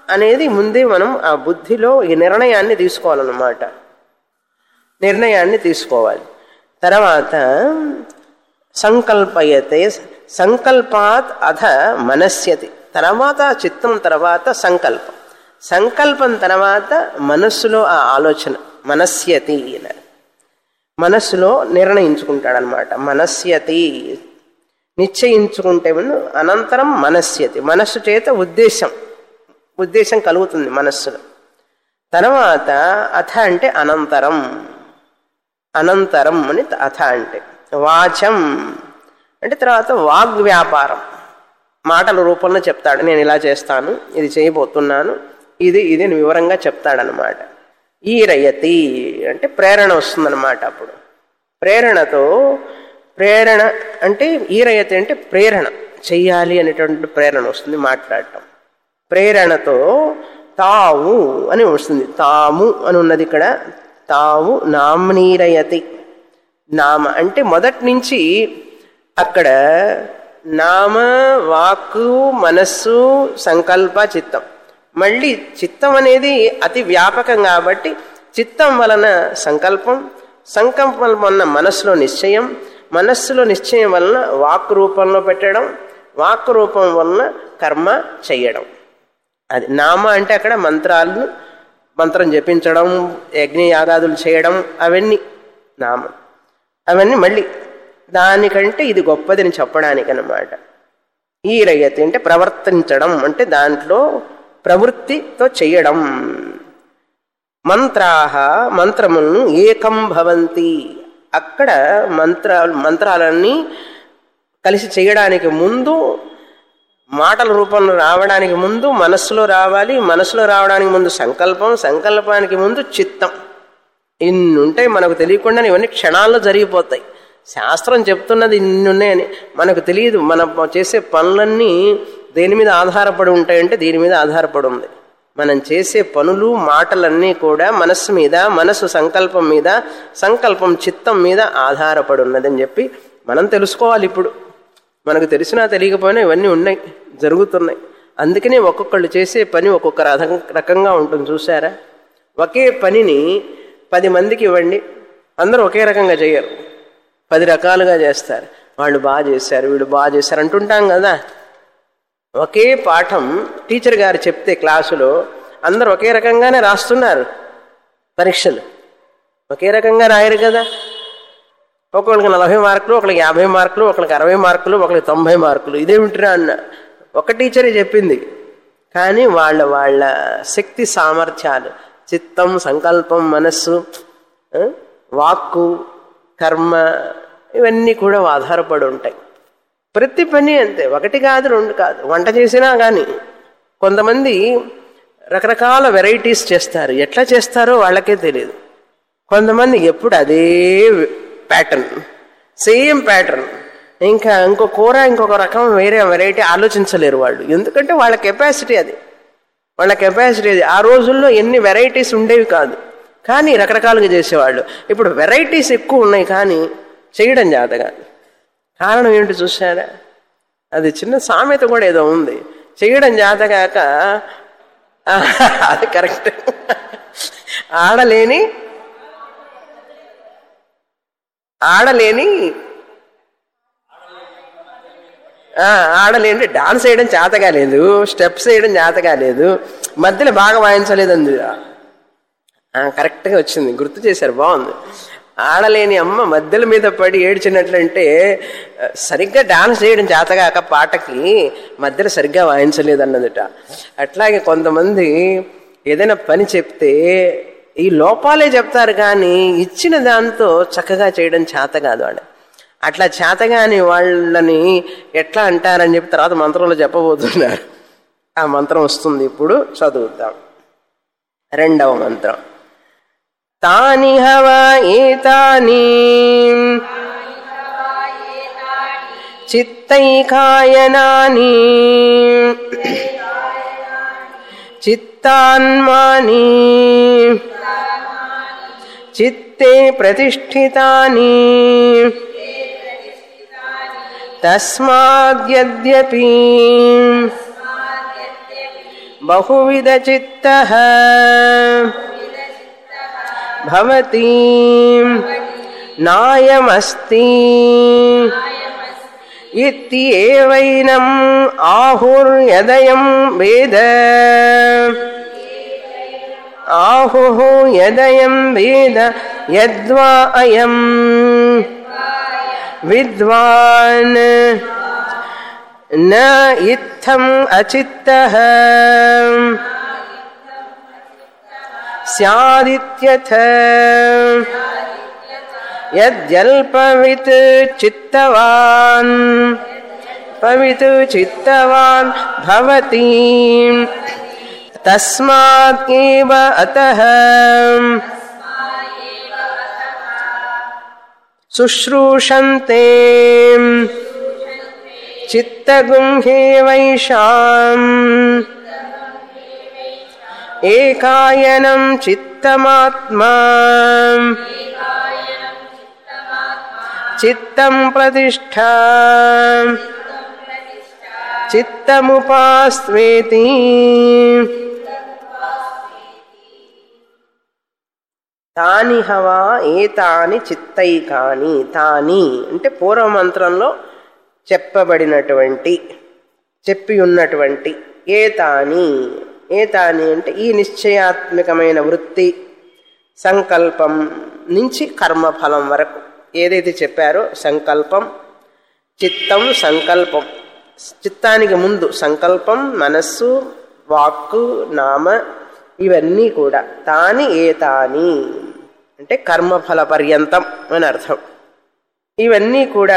అనేది ముందే మనం ఆ బుద్ధిలో ఈ నిర్ణయాన్ని తీసుకోవాలన్నమాట. నిర్ణయాన్ని తీసుకోవాలి. తర్వాత సంకల్పయతే, సంకల్పాత్ అథ మనస్యతి, తర్వాత చిత్తం, తర్వాత సంకల్పం, సంకల్పం తర్వాత మనస్సులో ఆ ఆలోచన మనస్యతి, మనస్సులో నిర్ణయించుకుంటాడనమాట. మనస్యతి నిశ్చయించుకుంటే అనంతరం మనస్యతి, మనస్సు చేత ఉద్దేశం కలుగుతుంది మనస్సులో. తర్వాత అథ అంటే అనంతరం, అనంతరం అని అథ అంటే. వాచం అంటే తర్వాత వాగ్వ్యాపారం, మాటల రూపంలో చెప్తాడు. నేను ఇలా చేస్తాను, ఇది చేయబోతున్నాను, ఇది వివరంగా చెప్తాడనమాట. ఈరయతి అంటే ప్రేరణ వస్తుందన్నమాట. అప్పుడు ప్రేరణతో, ప్రేరణ అంటే ఈరయతి అంటే ప్రేరణ చెయ్యాలి అనేటువంటి ప్రేరణ వస్తుంది, మాట్లాడటం. ప్రేరణతో తావు అని వస్తుంది. తాము అని ఉన్నది ఇక్కడ. తావు నామ్నీరయతి. నామ అంటే మొదటి నుంచి అక్కడ నామ, వాక్కు, మనస్సు, సంకల్ప, చిత్తం. మళ్ళీ చిత్తం అనేది అతి వ్యాపకం కాబట్టి చిత్తం వలన సంకల్పం, సంకల్పం వలన మనస్సులో నిశ్చయం, మనస్సులో నిశ్చయం వలన వాక్కు రూపంలో పెట్టడం, వాక్కు రూపం వలన కర్మ చెయ్యడం. అది నామ అంటే అక్కడ మంత్రం జపించడం, యజ్ఞయాగాదులు చేయడం, అవన్నీ నామం. అవన్నీ మళ్ళీ దానికంటే ఇది గొప్పదని చెప్పడానికి అన్నమాట. ఈ రయతి అంటే ప్రవర్తించడం, అంటే దాంట్లో ప్రవృత్తితో చెయ్యడం. మంత్రాహ మంత్రములను ఏకం భవంతి, అక్కడ మంత్రాలన్నీ కలిసి చేయడానికి ముందు, మాటల రూపంలో రావడానికి ముందు మనస్సులో రావాలి, మనస్సులో రావడానికి ముందు సంకల్పం, సంకల్పానికి ముందు చిత్తం. ఇన్ని ఉంటాయి, మనకు తెలియకుండా ఇవన్నీ క్షణాల్లో జరిగిపోతాయి. శాస్త్రం చెప్తున్నది ఇన్ని ఉన్నాయని మనకు తెలియదు. మనం చేసే పనులన్నీ దేని మీద ఆధారపడి ఉంటాయంటే దీని మీద ఆధారపడి ఉంది. మనం చేసే పనులు, మాటలన్నీ కూడా మనస్సు మీద, మనస్సు సంకల్పం మీద, సంకల్పం చిత్తం మీద ఆధారపడి ఉన్నదని చెప్పి మనం తెలుసుకోవాలి. ఇప్పుడు మనకు తెలిసినా తెలియకపోయినా ఇవన్నీ ఉన్నాయి, జరుగుతున్నాయి. అందుకనే ఒక్కొక్కళ్ళు చేసే పని ఒక్కొక్క రకంగా ఉంటుంది. చూసారా, ఒకే పనిని 10 మందికి ఇవ్వండి, అందరూ ఒకే రకంగా చేయరు, 10 రకాలుగా చేస్తారు. వాళ్ళు బాగా చేశారు, వీళ్ళు బాగా చేశారు అంటుంటాం కదా. ఒకే పాఠం టీచర్ గారు చెప్తే క్లాసులో అందరూ ఒకే రకంగానే రాస్తున్నారు. పరీక్షలు ఒకే రకంగా రాయరు కదా. ఒకళ్ళకి 40 మార్కులు, ఒకళ్ళకి 50 మార్కులు, ఒకళ్ళకి 60 మార్కులు, ఒకళ్ళకి 90 మార్కులు. ఇదేమిటిరా అన్న, ఒక టీచరే చెప్పింది. కానీ వాళ్ళ శక్తి సామర్థ్యాలు, చిత్తం, సంకల్పం, మనస్సు, వాక్కు, కర్మ, ఇవన్నీ కూడా ఆధారపడి ఉంటాయి. ప్రతి పని అంతే, 1 కాదు 2 కాదు. వంట చేసినా కానీ కొంతమంది రకరకాల వెరైటీస్ చేస్తారు, ఎట్లా చేస్తారో వాళ్ళకే తెలియదు. కొంతమంది ఎప్పుడు అదే ప్యాటర్న్, సేమ్ ప్యాటర్న్, ఇంకా ఇంకో కూర ఇంకొక రకం వేరే వెరైటీ ఆలోచించలేరు వాళ్ళు. ఎందుకంటే వాళ్ళ కెపాసిటీ అది, వాళ్ళ కెపాసిటీ అది. ఆ రోజుల్లో ఎన్ని వెరైటీస్ ఉండేవి కాదు, కానీ రకరకాలుగా చేసేవాళ్ళు. ఇప్పుడు వెరైటీస్ ఎక్కువ ఉన్నాయి కానీ చేయడం జాతగా. కారణం ఏమిటి చూసారా? అది చిన్న సామెత కూడా ఏదో ఉంది, చేయడం జాతగాక. అది కరెక్ట్. ఆడలేని డాన్స్ వేయడం చేతగా లేదు, స్టెప్స్ వేయడం చేతగా లేదు, మధ్యలో బాగా వాయించలేదు. అంది కరెక్ట్గా వచ్చింది, గుర్తు చేశారు, బాగుంది. ఆడలేని అమ్మ మధ్యల మీద పడి ఏడ్చినట్లంటే సరిగ్గా డాన్స్ చేయడం చేతగాక పాటకి మధ్యలో సరిగ్గా వాయించలేదు అన్నదట. అట్లాగే కొంతమంది ఏదైనా పని చెప్తే ఈ లోపాలే చెప్తారు కానీ ఇచ్చిన దాంతో చక్కగా చేయడం చేత కాదు వాళ్ళు. అట్లా చేతగాని వాళ్ళని ఎట్లా అంటారని చెప్పి తర్వాత మంత్రంలో చెప్పబోతున్నారు. ఆ మంత్రం వస్తుంది, ఇప్పుడు చదువుతాం. 2వ మంత్రం. తాని హవా ఏతాని చిత్తైకాయనాని చిత్తాన్మాని చిత్తే ప్రతిష్ఠితాని తస్మాద్యద్యపి బహువిధ చిత్తః భవతి నాయమస్తి ఇత్యేవైనం ఆహుర్యదయం వేద ఆహుః యదయం వేద యద్వా అయం విద్వాన్ న ఇత్థం అచిత్తః స్యాదిత్యథ యద్యల్పవిత్ చిత్తవాన్ భవతి తస్మాత్ ఏవ అతః శుశ్రూషంతే చిత్తగుంహేవైషాం ఏకాయనం చిత్తమాత్మా చిత్తం ప్రతిష్ఠా చిత్తముపాస్వేతి తాని హవా ఏతాని చిత్తైకాని తాని అంటే పూర్వమంత్రంలో చెప్పబడినటువంటి చెప్పి ఉన్నటువంటి ఏతాని అంటే ఈ నిశ్చయాత్మకమైన వృత్తి సంకల్పం నుంచి కర్మఫలం వరకు ఏదైతే చెప్పారో సంకల్పం చిత్తం సంకల్పం చిత్తానికి ముందు సంకల్పం మనస్సు వాక్కు నామ ఇవన్నీ కూడా తాని ఏతాని అంటే కర్మఫల పర్యంతం అని అర్థం. ఇవన్నీ కూడా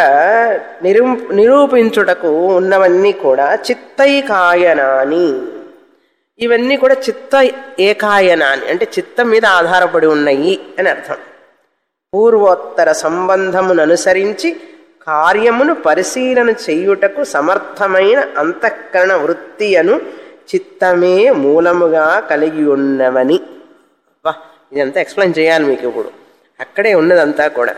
నిరూపించుటకు ఉన్నవన్నీ కూడా చిత్తైకాయనాని. ఇవన్నీ కూడా చిత్త ఏకాయనాని అంటే చిత్తం మీద ఆధారపడి ఉన్నాయి అని అర్థం. పూర్వోత్తర సంబంధమును అనుసరించి కార్యమును పరిశీలన చేయుటకు సమర్థమైన అంతఃకరణ వృత్తి అను చిత్తమే మూలముగా కలిగి ఉన్నవని. ఇదంతా ఎక్స్ప్లెయిన్ చేయాలి మీకు ఇప్పుడు. అక్కడే ఉన్నదంతా కూడా.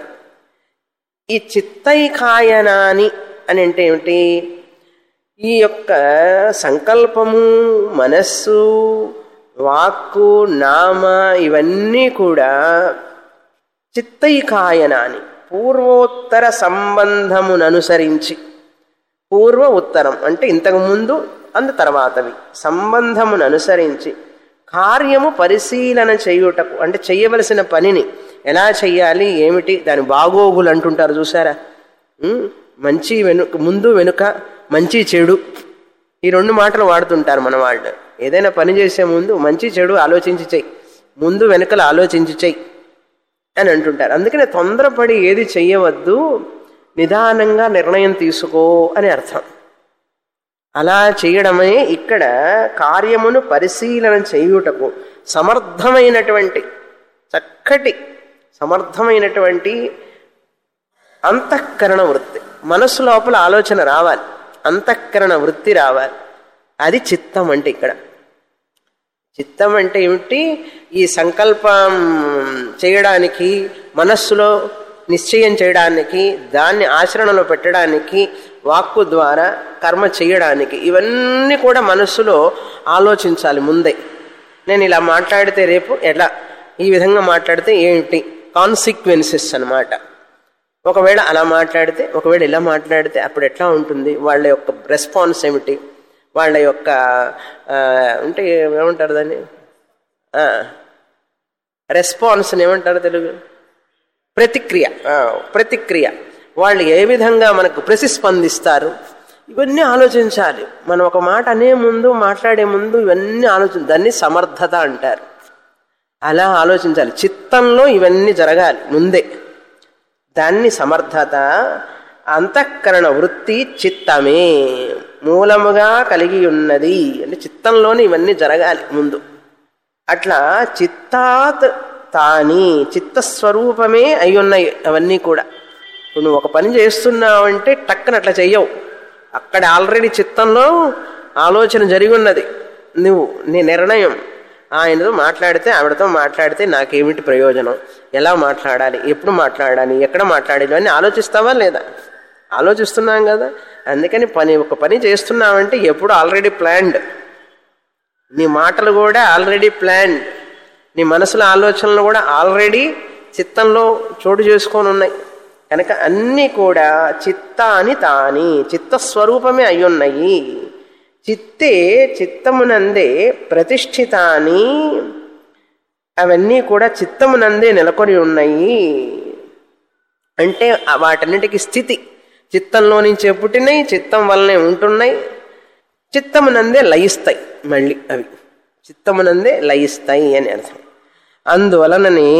ఈ చిత్తైకాయనాని అని అంటే ఏమిటి? ఈ యొక్క సంకల్పము, మనస్సు, వాక్కు, నామ ఇవన్నీ కూడా చిత్తైకాయనాని పూర్వోత్తర సంబంధమును అనుసరించి. పూర్వ ఉత్తరం అంటే ఇంతకు ముందు అందు తర్వాతవి సంబంధమును అనుసరించి కార్యము పరిశీలన చేయుటకు అంటే చెయ్యవలసిన పనిని ఎలా చెయ్యాలి ఏమిటి దాని బాగోగులు అంటుంటారు చూసారా. మంచి వెనుక ముందు వెనుక మంచి చెడు ఈ రెండు మాటలు వాడుతుంటారు మన వాళ్ళు. ఏదైనా పని చేసే ముందు మంచి చెడు ఆలోచించి చెయ్యి, ముందు వెనుకలు ఆలోచించి చెయ్యి అని అంటుంటారు. అందుకనే తొందరపడి ఏది చెయ్యవద్దు, నిదానంగా నిర్ణయం తీసుకో అని అర్థం. అలా చేయడమే ఇక్కడ కార్యమును పరిశీలన చేయుటకు సమర్థమైనటువంటి చక్కటి సమర్థమైనటువంటి అంతఃకరణ వృత్తి. మనస్సు లోపల ఆలోచన రావాలి, అంతఃకరణ వృత్తి రావాలి. అది చిత్తం అంటే ఇక్కడ. చిత్తం అంటే ఏమిటి? ఈ సంకల్పం చేయడానికి, మనస్సులో నిశ్చయం చేయడానికి, దాన్ని ఆచరణలో పెట్టడానికి, వాక్కు ద్వారా కర్మ చేయడానికి, ఇవన్నీ కూడా మనస్సులో ఆలోచించాలి ముందే. నేను ఇలా మాట్లాడితే రేపు ఎలా, ఈ విధంగా మాట్లాడితే ఏమిటి కాన్సిక్వెన్సెస్ అన్నమాట. ఒకవేళ అలా మాట్లాడితే, ఒకవేళ ఇలా మాట్లాడితే అప్పుడు ఎట్లా ఉంటుంది, వాళ్ళ యొక్క రెస్పాన్స్ ఏమిటి, వాళ్ళ యొక్క అంటే ఏమంటారు దాన్ని, రెస్పాన్స్ని ఏమంటారు తెలుగు, ప్రతిక్రియ. వాళ్ళు ఏ విధంగా మనకు ప్రతిస్పందిస్తారు ఇవన్నీ ఆలోచించాలి. మనం ఒక మాట అనే ముందు, మాట్లాడే ముందు ఇవన్నీ దాన్ని సమర్థత అంటారు. అలా ఆలోచించాలి. చిత్తంలో ఇవన్నీ జరగాలి ముందే. దాన్ని సమర్థత. అంతఃకరణ వృత్తి చిత్తమే మూలముగా కలిగి ఉన్నది అంటే చిత్తంలోనే ఇవన్నీ జరగాలి ముందు. అట్లా చిత్తాత్ తాని చిత్తస్వరూపమే అయి ఉన్నాయి అవన్నీ కూడా. ఇప్పుడు నువ్వు ఒక పని చేస్తున్నావంటే టక్కన అట్లా చెయ్యవు. అక్కడ ఆల్రెడీ చిత్తంలో ఆలోచన జరిగి ఉన్నది. నువ్వు నీ నిర్ణయం, ఆయనతో మాట్లాడితే ఆవిడతో మాట్లాడితే నాకేమిటి ప్రయోజనం, ఎలా మాట్లాడాలి, ఎప్పుడు మాట్లాడాలి, ఎక్కడ మాట్లాడాలి అని ఆలోచిస్తావా లేదా? ఆలోచిస్తున్నాం కదా. అందుకని ఒక పని చేస్తున్నామంటే ఎప్పుడు ఆల్రెడీ ప్లాన్డ్. నీ మాటలు కూడా ఆల్రెడీ ప్లాన్డ్, నీ మనసులో ఆలోచనలు కూడా ఆల్రెడీ చిత్తంలో చోటు చేసుకొని ఉన్నాయి కనుక అన్నీ కూడా చిత్తాని తాని చిత్తస్వరూపమే అయ్యున్నాయి. చిత్తే చిత్తమునందే ప్రతిష్ఠితాని అవన్నీ కూడా చిత్తమునందే నెలకొని ఉన్నాయి. అంటే వాటన్నిటికీ స్థితి చిత్తంలో నుంచే పుట్టినాయి, చిత్తం వల్లనే ఉంటున్నాయి, చిత్తమునందే లయిస్తాయి. మళ్ళీ అవి చిత్తమునందే లయిస్తాయి అని అర్థం. అందువలననే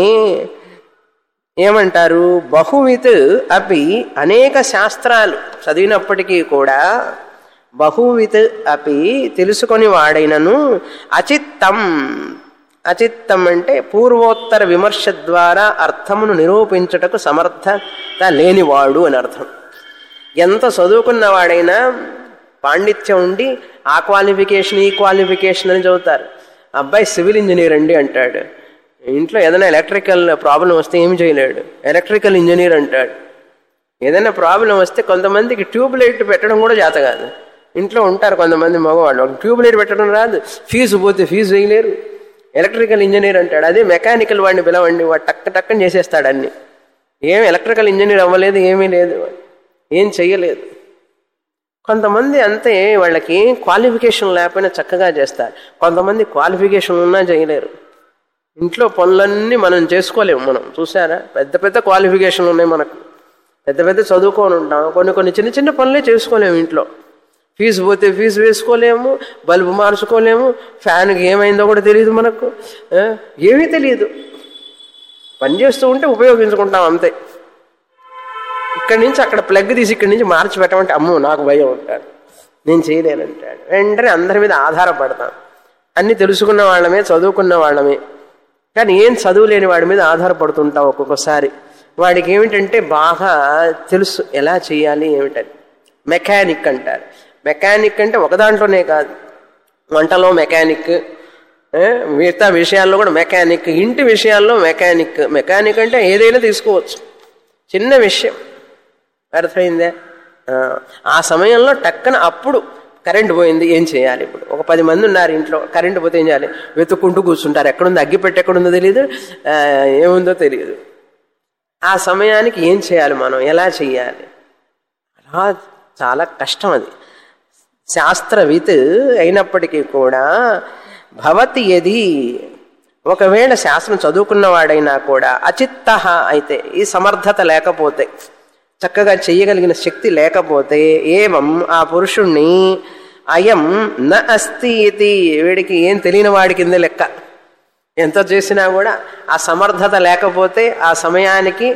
ఏమంటారు, బహువిత్ అపి అనేక శాస్త్రాలు చదివినప్పటికీ కూడా బహువిత్ అపి తెలుసుకొని వాడైనను అచిత్తం, అచిత్తం అంటే పూర్వోత్తర విమర్శ ద్వారా అర్థమును నిరూపించుటకు సమర్థత లేనివాడు అని అర్థం. ఎంత చదువుకున్నవాడైనా పాండిత్యం ఉండి ఆ క్వాలిఫికేషన్ ఈ క్వాలిఫికేషన్ అని చదువుతారు. అబ్బాయి సివిల్ ఇంజనీర్ అండి అంటాడు, ఇంట్లో ఏదైనా ఎలక్ట్రికల్ ప్రాబ్లం వస్తే ఏమి చేయలేడు, ఎలక్ట్రికల్ ఇంజనీర్ అంటాడు. ఏదైనా ప్రాబ్లం వస్తే కొంతమందికి ట్యూబ్ లైట్ పెట్టడం కూడా చేత కాదు. ఇంట్లో ఉంటారు కొంతమంది మగవాళ్ళు, ట్యూబ్ లైట్ పెట్టడం రాదు, ఫీజు పోతే ఫీజు వేయలేరు, ఎలక్ట్రికల్ ఇంజనీర్ అంటాడు. అదే మెకానికల్ వాడిని పిలవండి, వాడు టక్కని చేసేస్తాడు అన్ని. ఏం ఎలక్ట్రికల్ ఇంజనీర్ అవ్వలేదు, ఏమీ లేదు, ఏం చెయ్యలేదు. కొంతమంది అంతే, వాళ్ళకి క్వాలిఫికేషన్ లేకపోయినా చక్కగా చేస్తారు. కొంతమంది క్వాలిఫికేషన్ ఉన్నా చేయలేరు. ఇంట్లో పనులన్నీ మనం చేసుకోలేము. మనం చూసారా, పెద్ద పెద్ద క్వాలిఫికేషన్లు ఉన్నాయి మనకు, పెద్ద పెద్ద చదువుకొని ఉంటాం, కొన్ని చిన్న చిన్న పనులే చేసుకోలేము. ఇంట్లో ఫీజు పోతే ఫీజు వేసుకోలేము, బల్బు మార్చుకోలేము, ఫ్యాన్కి ఏమైందో కూడా తెలియదు, మనకు ఏమీ తెలియదు. పని చేస్తూ ఉంటే ఉపయోగించుకుంటాం అంతే. ఇక్కడి నుంచి అక్కడ ప్లగ్ తీసి ఇక్కడి నుంచి మార్చి పెట్టమంటే అమ్మో నాకు భయం అంటాడు, నేను చేయలేనంటాడు. వెంటనే అందరి మీద ఆధారపడతాం. అన్నీ తెలుసుకున్న వాళ్ళమే, చదువుకున్న వాళ్ళమే, కానీ ఏం చదువులేని వాడి మీద ఆధారపడుతుంటాం ఒక్కొక్కసారి. వాడికి ఏమిటంటే బాగా తెలుసు ఎలా చేయాలి ఏమిటని. మెకానిక్ అంటారు. మెకానిక్ అంటే ఒక దాంట్లోనే కాదు, వంటలో మెకానిక్, మిగతా విషయాల్లో కూడా మెకానిక్, ఇంటి విషయాల్లో మెకానిక్. మెకానిక్ అంటే ఏదైనా తీసుకోవచ్చు, చిన్న విషయం. అర్థమైందే? ఆ సమయంలో టక్కన అప్పుడు కరెంటు పోయింది, ఏం చేయాలి? ఇప్పుడు ఒక 10 మంది ఉన్నారు ఇంట్లో, కరెంటు పోతే ఏం చేయాలి? వెతుక్కుంటూ కూర్చుంటారు. ఎక్కడుందో అగ్గిపెట్టి, ఎక్కడుందో తెలియదు, ఏముందో తెలియదు. ఆ సమయానికి ఏం చేయాలి, మనం ఎలా చేయాలి? అలా చాలా కష్టం అది. శాస్త్రవిత్ అయినప్పటికీ కూడా భవతి యది, ఒకవేళ శాస్త్రం చదువుకున్నవాడైనా కూడా అచిత్త అయితే, ఈ సమర్థత లేకపోతే, చక్కగా చెయ్యగలిగిన శక్తి లేకపోతే, ఏవం ఆ పురుషుణ్ణి అయం న అస్తి ఇది, వీడికి ఏం తెలియని వాడి కింద లెక్క. ఎంత చేసినా కూడా ఆ సమర్థత లేకపోతే ఆ సమయానికి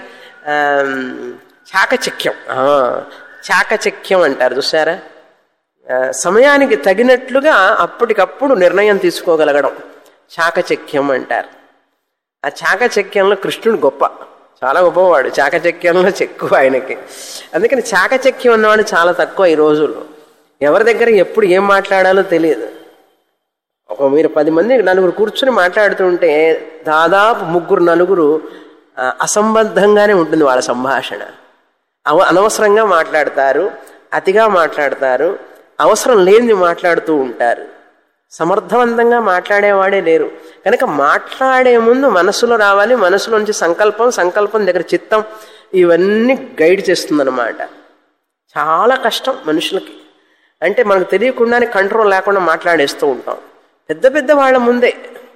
చాకచక్యం, చాకచక్యం అంటారు చూసారా, సమయానికి తగినట్లుగా అప్పటికప్పుడు నిర్ణయం తీసుకోగలగడం చాకచక్యం అంటారు. ఆ చాకచక్యంలో కృష్ణుడు గొప్ప, చాలా గొప్పవాడు. చాకచక్యంలో చెక్కు ఆయనకి. అందుకని చాకచక్యం అన్నవాడు చాలా తక్కువ ఈ రోజుల్లో. ఎవరి దగ్గర ఎప్పుడు ఏం మాట్లాడాలో తెలియదు. మీరు 10 మంది 4 కూర్చుని మాట్లాడుతుంటే దాదాపు 3-4 అసంబద్ధంగానే ఉంటుంది వాళ్ళ సంభాషణ. అనవసరంగా మాట్లాడతారు, అతిగా మాట్లాడతారు, అవసరం లేనిది మాట్లాడుతూ ఉంటారు. సమర్థవంతంగా మాట్లాడేవాడే లేరు. కనుక మాట్లాడే ముందు మనసులో రావాలి, మనసులోంచి సంకల్పం, సంకల్పం దగ్గర చిత్తం, ఇవన్నీ గైడ్ చేస్తుందన్నమాట. చాలా కష్టం మనుషులకి. అంటే మనకు తెలియకుండానే కంట్రోల్ లేకుండా మాట్లాడేస్తూ ఉంటాం. పెద్ద పెద్ద వాళ్ళ ముందే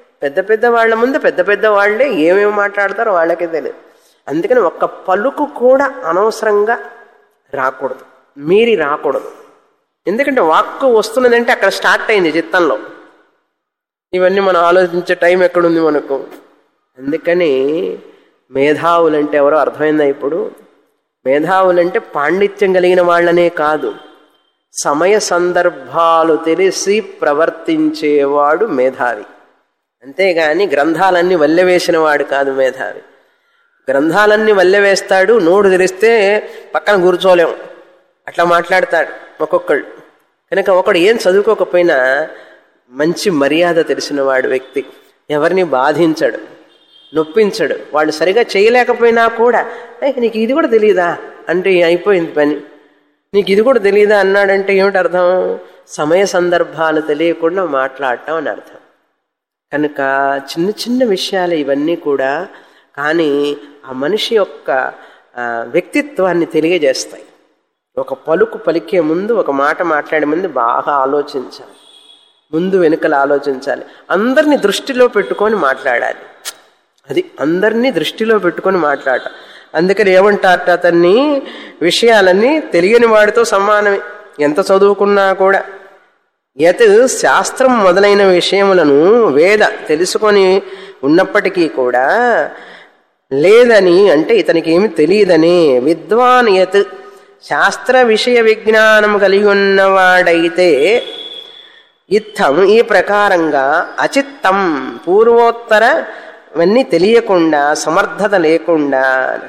పెద్ద పెద్ద వాళ్ళే ఏమేమి మాట్లాడతారో వాళ్ళకే తెలియదు. అందుకని ఒక్క పలుకు కూడా అనవసరంగా రాకూడదు, మీరి రాకూడదు. ఎందుకంటే వాక్కు వస్తున్నదంటే అక్కడ స్టార్ట్ అయింది చిత్తంలో. ఇవన్నీ మనం ఆలోచించే టైం ఎక్కడుంది మనకు? అందుకని మేధావులంటే ఎవరో అర్థమైందా ఇప్పుడు? మేధావులంటే పాండిత్యం కలిగిన వాళ్ళనే కాదు, సమయ సందర్భాలు తెలిసి ప్రవర్తించేవాడు మేధావి. అంతేగాని గ్రంథాలన్నీ వల్లెవేసిన వాడు కాదు మేధావి. గ్రంథాలన్నీ వల్లెవేస్తాడు, నోడు తెలిస్తే పక్కన కూర్చోలేం, అట్లా మాట్లాడతాడు ఒక్కొక్కళ్ళు. కనుక ఒకడు ఏం చదువుకోకపోయినా మంచి మర్యాద తెలిసిన వాడు వ్యక్తి, ఎవరిని బాధించడు, నొప్పించడు. వాళ్ళు సరిగా చేయలేకపోయినా కూడా నీకు ఇది కూడా తెలియదా అంటే అయిపోయింది పని. నీకు ఇది కూడా తెలియదా అన్నాడంటే ఏమిటి అర్థం? సమయ సందర్భాలు తెలియకుండా మాట్లాడటం అని అర్థం. కనుక చిన్న చిన్న విషయాలు ఇవన్నీ కూడా, కానీ ఆ మనిషి యొక్క వ్యక్తిత్వాన్ని తెలియజేస్తాయి. ఒక పలుకు పలికే ముందు, ఒక మాట మాట్లాడే ముందు బాగా ఆలోచించాలి, ముందు వెనుకలు ఆలోచించాలి, అందరినీ దృష్టిలో పెట్టుకొని మాట్లాడాలి. అది అందరినీ దృష్టిలో పెట్టుకొని మాట్లాడటం. అందుకని ఏమంటారట, అతన్ని విషయాలన్నీ తెలియని వాడితో సమానమే, ఎంత చదువుకున్నా కూడా. యత్ శాస్త్రం మొదలైన విషయములను వేద తెలుసుకొని ఉన్నప్పటికీ కూడా లేదని, అంటే ఇతనికి ఏమి తెలియదని, విద్వాన్ యత్ శాస్త్ర విషయ విజ్ఞానం కలిగి ఉన్నవాడైతే ఇత్తం ఈ ప్రకారంగా అచిత్తం పూర్వోత్తర ఇవన్నీ తెలియకుండా, సమర్థత లేకుండా,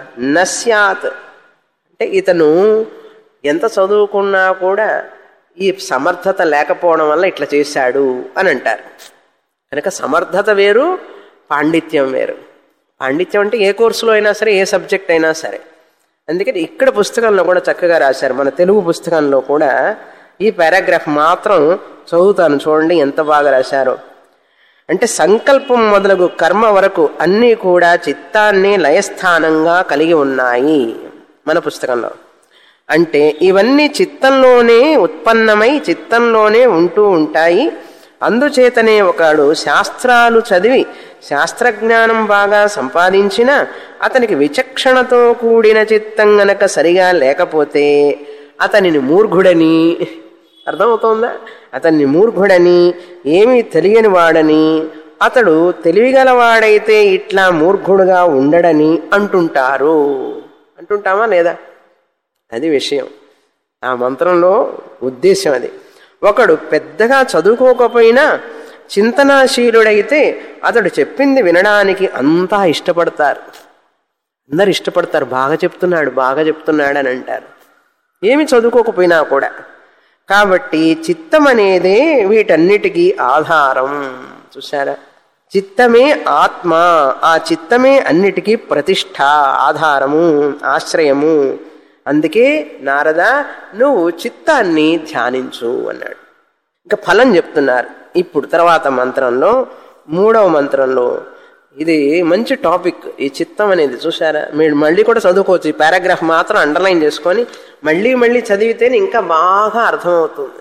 నస్యాత్ అంటే ఇతను ఎంత చదువుకున్నా కూడా ఈ సమర్థత లేకపోవడం వల్ల ఇట్లా చేశాడు అని అంటారు. కనుక సమర్థత వేరు, పాండిత్యం వేరు. పాండిత్యం అంటే ఏ కోర్సులో అయినా సరే, ఏ సబ్జెక్ట్ అయినా సరే. అందుకని ఇక్కడ పుస్తకంలో కూడా చక్కగా రాశారు. మన తెలుగు పుస్తకంలో కూడా ఈ పారాగ్రాఫ్ మాత్రం చదువుతాను, చూడండి ఎంత బాగా రాశారో. అంటే సంకల్పం మొదలగు కర్మ వరకు అన్నీ కూడా చిత్తాన్ని లయస్థానంగా కలిగి ఉన్నాయి మన పుస్తకంలో. అంటే ఇవన్నీ చిత్తంలోనే ఉత్పన్నమై చిత్తంలోనే ఉంటూ ఉంటాయి. అందుచేతనే ఒకడు శాస్త్రాలు చదివి శాస్త్రజ్ఞానం బాగా సంపాదించిన అతనికి విచక్షణతో కూడిన చిత్తం గనక సరిగా లేకపోతే అతనిని మూర్ఖుడని, అర్థమవుతోందా? అతన్ని మూర్ఖుడని, ఏమీ తెలియని వాడని, అతడు తెలివిగలవాడైతే ఇట్లా మూర్ఖుడుగా ఉండడని అంటుంటారు. అంటుంటామా లేదా? అది విషయం. ఆ మంత్రంలో ఉద్దేశం అది. ఒకడు పెద్దగా చదువుకోకపోయినా చింతనాశీలుడైతే అతడు చెప్పింది వినడానికి అంతా ఇష్టపడతారు. అందరు ఇష్టపడతారు, బాగా చెప్తున్నాడు బాగా చెప్తున్నాడు అని అంటారు, ఏమి చదువుకోకపోయినా కూడా. కాబట్టి చిత్తం అనేదే వీటన్నిటికీ ఆధారం. చూసారా? చిత్తమే ఆత్మ, ఆ చిత్తమే అన్నిటికీ ప్రతిష్ఠ, ఆధారము, ఆశ్రయము. అందుకే నారద నువ్వు చిత్తాన్ని ధ్యానించు అన్నాడు. ఇంకా ఫలం చెప్తున్నారు ఇప్పుడు తర్వాత మంత్రంలో, 3వ మంత్రంలో. ఇది మంచి టాపిక్ ఈ చిత్తం అనేది. చూసారా? మీరు మళ్ళీ కూడా చదువుకోవచ్చు. ఈ పారాగ్రాఫ్ మాత్రం అండర్లైన్ చేసుకొని మళ్ళీ మళ్ళీ చదివితేనే ఇంకా బాగా అర్థమవుతుంది,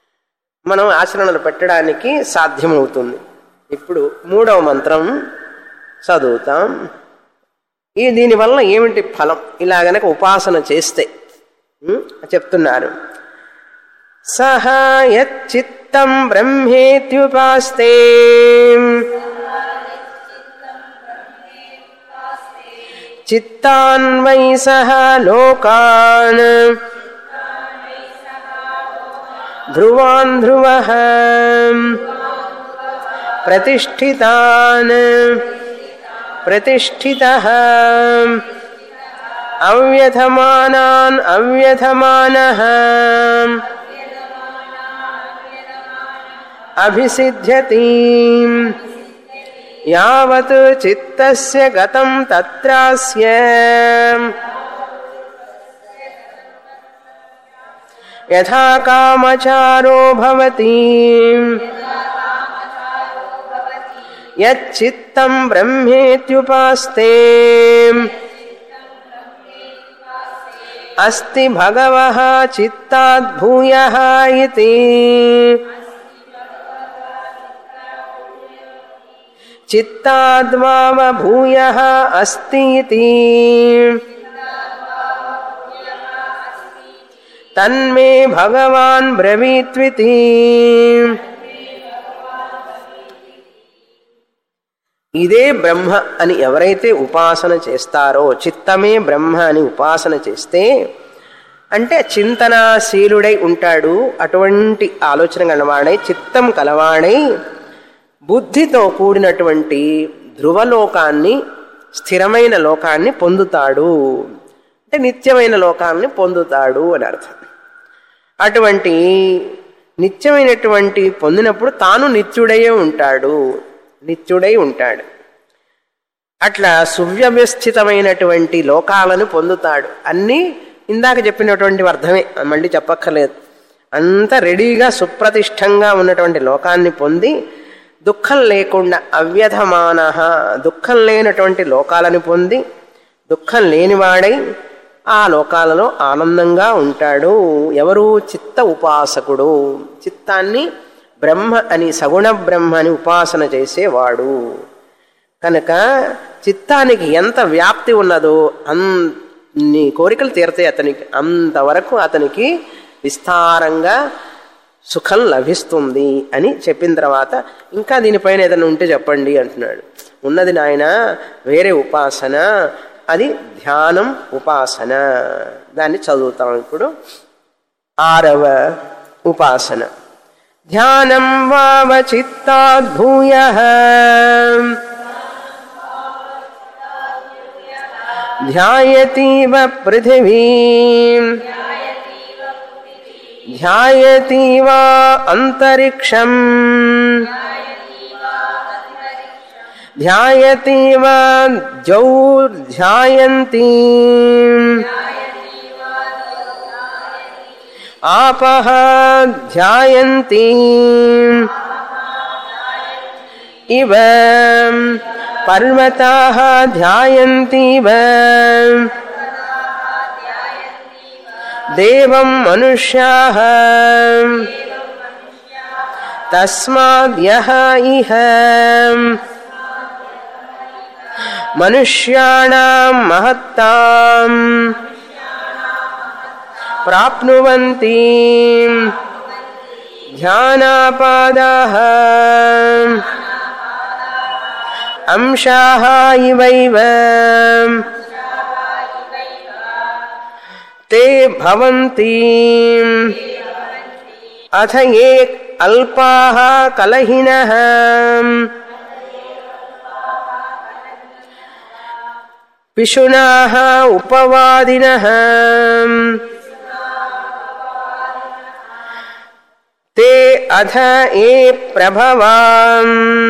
మనం ఆచరణలు పెట్టడానికి సాధ్యమవుతుంది. ఇప్పుడు 3వ మంత్రం చదువుతాం. దీనివల్ల ఏమిటి ఫలం? ఇలా గనక ఉపాసన చేస్తే చెప్తున్నారు. సహా యచ్చిత్తం బ్రహ్మేత్యుపాస్తే చిత్తాన్ వై సహ లోకాన్ ధ్రువాన్ ధ్రువః ప్రతిష్ఠితాన్ ప్రతిష్ఠితః అవ్యథమానాన్ అవ్యథమానః అభిసిద్ధ్యతి యావత్ చిత్తస్య గతం తత్రాస్య యథా కామచారో భవతి యచ్చిత్తం బ్రహ్మేత్యుపాస్తే అస్తి భగవః చిత్తాద్ భూయః ఇతి చిత్తాద్వావ భూయః అస్తి ఇతి తన్మే భగవాన్ బ్రవీత్వితి. ఇదే బ్రహ్మ అని ఎవరైతే ఉపాసన చేస్తారో, చిత్తమే బ్రహ్మ అని ఉపాసన చేస్తే, అంటే చింతనాశీలుడై ఉంటాడు, అటువంటి ఆలోచన కలవాడై, చిత్తం కలవాడై, బుద్ధితో కూడినటువంటి ధ్రువలోకాన్ని, స్థిరమైన లోకాన్ని పొందుతాడు. అంటే నిత్యమైన లోకాన్ని పొందుతాడు అని అర్థం. అటువంటి నిత్యమైనటువంటి పొందినప్పుడు తాను నిత్యుడయ్యే ఉంటాడు, నిత్యుడై ఉంటాడు. అట్లా సువ్యవస్థితమైనటువంటి లోకాలను పొందుతాడు. అన్నీ ఇందాక చెప్పినటువంటి అర్థమే, మళ్ళీ చెప్పక్కర్లేదు. అంత రెడీగా సుప్రతిష్టంగా ఉన్నటువంటి లోకాన్ని పొంది దుఃఖం లేకుండా అవ్యధమాన దుఃఖం లేనటువంటి లోకాలను పొంది దుఃఖం లేనివాడై ఆ లోకాలలో ఆనందంగా ఉంటాడు. ఎవరు? చిత్త ఉపాసకుడు. చిత్తాన్ని బ్రహ్మ అని, సగుణ బ్రహ్మ అని ఉపాసన చేసేవాడు. కనుక చిత్తానికి ఎంత వ్యాప్తి ఉన్నదో అన్ని కోరికలు తీరతాయి అతనికి. అంతవరకు అతనికి విస్తారంగా సుఖం లభిస్తుంది అని చెప్పిన తర్వాత ఇంకా దీనిపైన ఏదైనా ఉంటే చెప్పండి అంటున్నాడు. ఉన్నది నాయన వేరే ఉపాసన, అది ధ్యానం ఉపాసన. దాన్ని చదువుతాం ఇప్పుడు. 6వ ఉపాసన ధ్యానం వావ చిత్తాద్ భూయః ధ్యాయతీవ పృథివీం ధ్యాయతీవా అంతరిక్షం ధ్యాయతీవ ధ్యాయంతి ఆపః ధ్యాయంతి ఇవ పర్వతాః ధ్యాయంతివ దేవం మనుష్యాః తస్మాద్యః ఇహ మనుష్యాణాం మహత్తాం ప్రాప్నువంతి ధ్యానాపాదాః అంశాః ఇవైవ తే భవంతి అథ ఏ అల్పాః కలహినః పిశునాః ఉపవాదినః తే అథ ఏ ప్రభవాం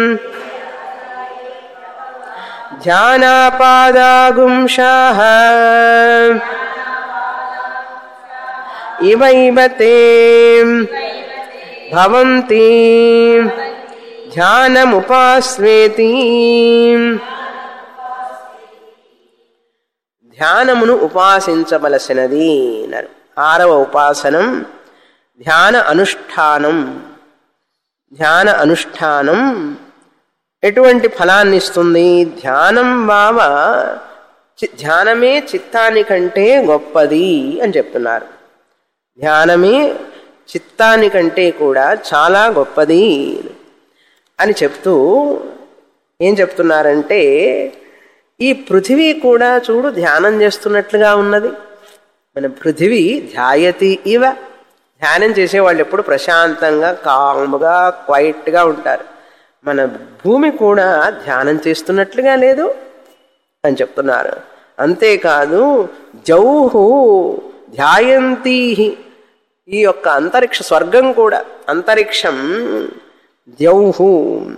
ధ్యానాపాదాగుంశాః ఇవైవ తే భవంతి ధ్యానముపాస్వేతి. ధ్యానమును ఉపాసించవలసినది అన్నారు. 6వ ఉపాసనం ధ్యాన అనుష్ఠానం. ధ్యాన అనుష్ఠానం ఎటువంటి ఫలాన్ని ఇస్తుంది? ధ్యానం వావ ధ్యానమే చిత్తానికంటే గొప్పది అని చెప్తున్నారు. ధ్యానమే చిత్తానికంటే కూడా చాలా గొప్పది అని చెప్తూ ఏం చెప్తున్నారంటే, ఈ పృథివీ కూడా చూడు ధ్యానం చేస్తున్నట్లుగా ఉన్నది. మన పృథివీ ధ్యాయతి ఇవ. ధ్యానం చేసేవాళ్ళు ఎప్పుడు ప్రశాంతంగా కాముగా క్వైట్గా ఉంటారు. మన భూమి కూడా ధ్యానం చేస్తున్నట్లుగా లేదు అని చెప్తున్నారు. అంతేకాదు జౌహు ధ్యాయంతి, ఈ యొక్క అంతరిక్ష స్వర్గం కూడా అంతరిక్షం జౌహు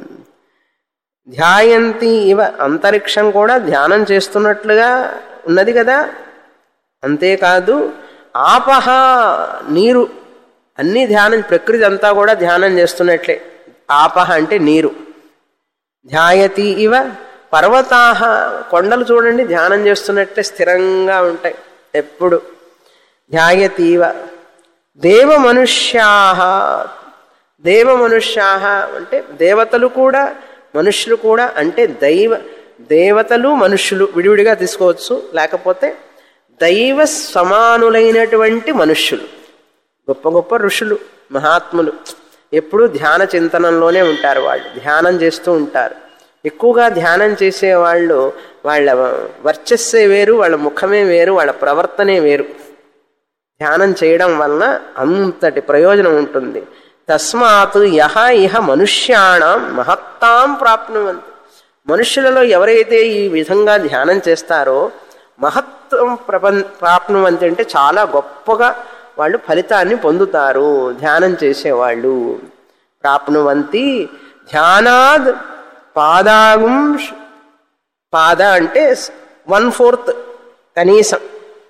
ధ్యాయంతి ఇవ, అంతరిక్షం కూడా ధ్యానం చేస్తున్నట్లుగా ఉన్నది కదా. అంతేకాదు ఆపహ నీరు, అన్ని ధ్యానం, ప్రకృతి అంతా కూడా ధ్యానం చేస్తున్నట్లే. ఆపహ అంటే నీరు. ధ్యాయతి ఇవ పర్వతాహ, కొండలు చూడండి ధ్యానం చేస్తున్నట్లే స్థిరంగా ఉంటాయి ఎప్పుడు. ధ్యాయతీవ దేవ మనుష్యాః, దేవ మనుష్యాః అంటే దేవతలు కూడా మనుష్యులు కూడా, అంటే దేవతలు మనుష్యులు విడివిడిగా తీసుకోవచ్చు, లేకపోతే దైవ సమానులైనటువంటి మనుష్యులు, గొప్ప గొప్ప ఋషులు మహాత్ములు ఎప్పుడూ ధ్యాన చింతనంలోనే ఉంటారు. వాళ్ళు ధ్యానం చేస్తూ ఉంటారు. ఎక్కువగా ధ్యానం చేసేవాళ్ళు వాళ్ళ వర్చస్సే వేరు, వాళ్ళ ముఖమే వేరు, వాళ్ళ ప్రవర్తనే వేరు. ధ్యానం చేయడం వలన అంతటి ప్రయోజనం ఉంటుంది. తస్మాత్ యహ ఇహ మనుష్యాణం మహత్తాం ప్రాప్నువంతి. మనుష్యులలో ఎవరైతే ఈ విధంగా ధ్యానం చేస్తారో మహత్వం ప్రాప్నువంతి అంటే చాలా గొప్పగా వాళ్ళు ఫలితాన్ని పొందుతారు. ధ్యానం చేసేవాళ్ళు ప్రాప్నువంతి ధ్యానాద్ పాదాగుం, పాద అంటే 1/4 కనీసం,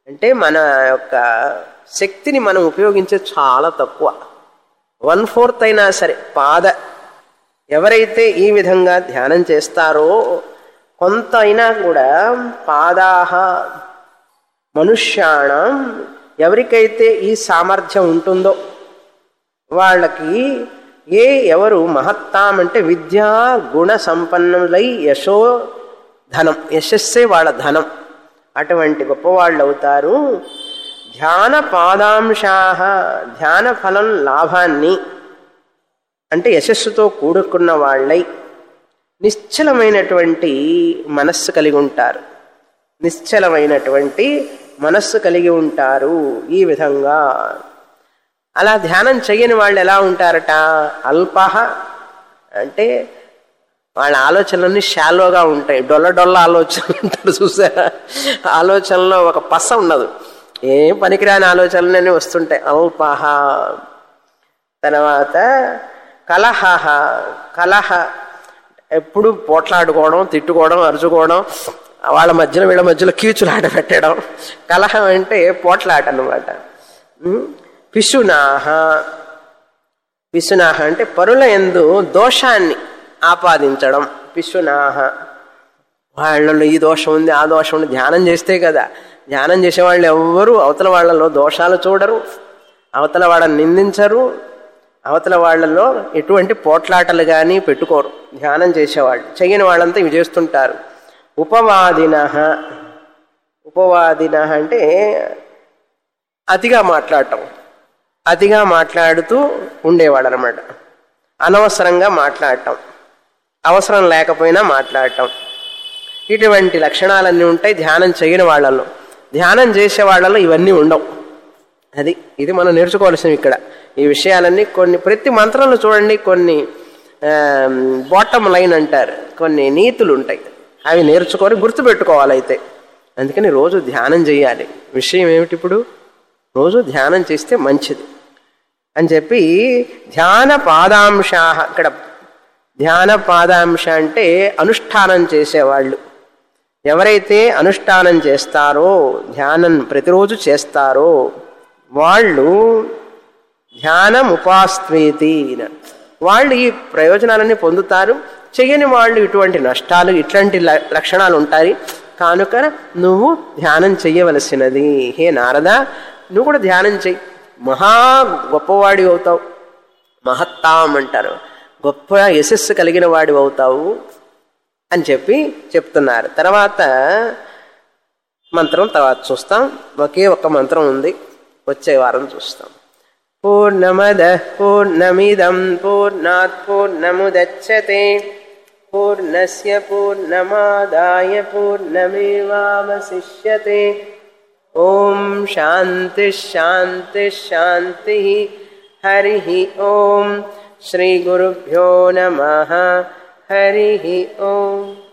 అంటే మన యొక్క శక్తిని మనం ఉపయోగించే చాలా తక్కువ. 1/4 అయినా సరే ఎవరైతే ఈ విధంగా ధ్యానం చేస్తారో కొంత అయినా కూడా పాదాహ మనుష్యాణం ఎవరికైతే ఈ సామర్థ్యం ఉంటుందో వాళ్ళకి ఎవరు మహత్తాం అంటే విద్యా గుణ సంపన్నులై యశో ధనం, యశస్సే వాళ్ళ ధనం, అటువంటి గొప్పవాళ్ళు అవుతారు. ధ్యాన పాదాంశాహ ధ్యాన ఫలం లాభాన్ని అంటే యశస్సుతో కూడుకున్న వాళ్ళై నిశ్చలమైనటువంటి మనస్సు కలిగి ఉంటారు. నిశ్చలమైనటువంటి మనస్సు కలిగి ఉంటారు. ఈ విధంగా అలా ధ్యానం చెయ్యని వాళ్ళు ఎలా ఉంటారట? అల్పహ అంటే వాళ్ళ ఆలోచనలన్నీ షాలోగా ఉంటాయి. డొల్ల ఆలోచనలు ఉంటారు చూసారా? ఆలోచనలో ఒక పస ఉండదు, ఏం పనికిరాని ఆలోచనలన్నీ వస్తుంటాయి. అల్పహ. తర్వాత కలహ ఎప్పుడు పోట్లాడుకోవడం, తిట్టుకోవడం, అరుచుకోవడం, వాళ్ళ మధ్యలో వీళ్ళ మధ్యలో కీచులాట పెట్టడం. కలహం అంటే పోట్లాట అన్నమాట. పిశునాహ అంటే పరుల యందు దోషాన్ని ఆపాదించడం. పిశునాహ వాళ్ళలో ఈ దోషం ఉంది, ఆ దోషం ఉంది. ధ్యానం చేస్తే కదా, ధ్యానం చేసేవాళ్ళు ఎవ్వరూ అవతల వాళ్ళలో దోషాలు చూడరు, అవతల వాళ్ళని నిందించరు, అవతల వాళ్ళలో ఎటువంటి పోట్లాటలు కానీ పెట్టుకోరు. ధ్యానం చేసేవాళ్ళు, చెయ్యని వాళ్ళంతా ఇవి చేస్తుంటారు. ఉపవాదిన అంటే అతిగా మాట్లాడటం, అతిగా మాట్లాడుతూ ఉండేవాడు అనమాట. అనవసరంగా మాట్లాడటం, అవసరం లేకపోయినా మాట్లాడటం, ఇటువంటి లక్షణాలన్నీ ఉంటాయి ధ్యానం చేయని వాళ్ళలో. ధ్యానం చేసే వాళ్ళలో ఇవన్నీ ఉండవు. ఇది మనం నేర్చుకోవాల్సింది ఇక్కడ. ఈ విషయాలన్నీ ప్రతి మంత్రంలో చూడండి, కొన్ని బాటమ్ లైన్ అంటారు, కొన్ని నీతులు ఉంటాయి. అవి నేర్చుకొని గుర్తుపెట్టుకోవాలి. అయితే అందుకని రోజు ధ్యానం చేయాలి. విషయం ఏమిటి ఇప్పుడు? రోజు ధ్యానం చేస్తే మంచిది అని చెప్పి ధ్యాన పాదాంశ. ఇక్కడ ధ్యాన పాదాంశ అంటే అనుష్ఠానం చేసేవాళ్ళు. ఎవరైతే అనుష్ఠానం చేస్తారో, ధ్యానం ప్రతిరోజు చేస్తారో వాళ్ళు ధ్యానం ఉపాస్వేతి, వాళ్ళు ఈ ప్రయోజనాలన్నీ పొందుతారు. చెయ్యని వాళ్ళు ఇటువంటి నష్టాలు, ఇట్లాంటి లక్షణాలు ఉంటాయి. కనుక నువ్వు ధ్యానం చెయ్యవలసినది. హే నారద, నువ్వు కూడా ధ్యానం చెయ్యి, మహా గొప్పవాడి అవుతావు. మహత్తాం అంటారు, గొప్ప యశస్సు కలిగిన వాడి అవుతావు అని చెప్పి చెప్తున్నారు. తర్వాత మంత్రం తర్వాత చూస్తాం. ఒకే ఒక్క మంత్రం ఉంది, వచ్చే వారం చూస్తాం. పూర్ణమద పూర్ణమిదం పూర్ణాత్ పూర్ణముదచ్యతే పూర్ణస్య పూర్ణమాదాయ పూర్ణమేవావశిష్యతే. ఓం శాంతి శాంతి శాంతి. హరి ఓం. శ్రీ గురుభ్యో నమః. హరి ఓం.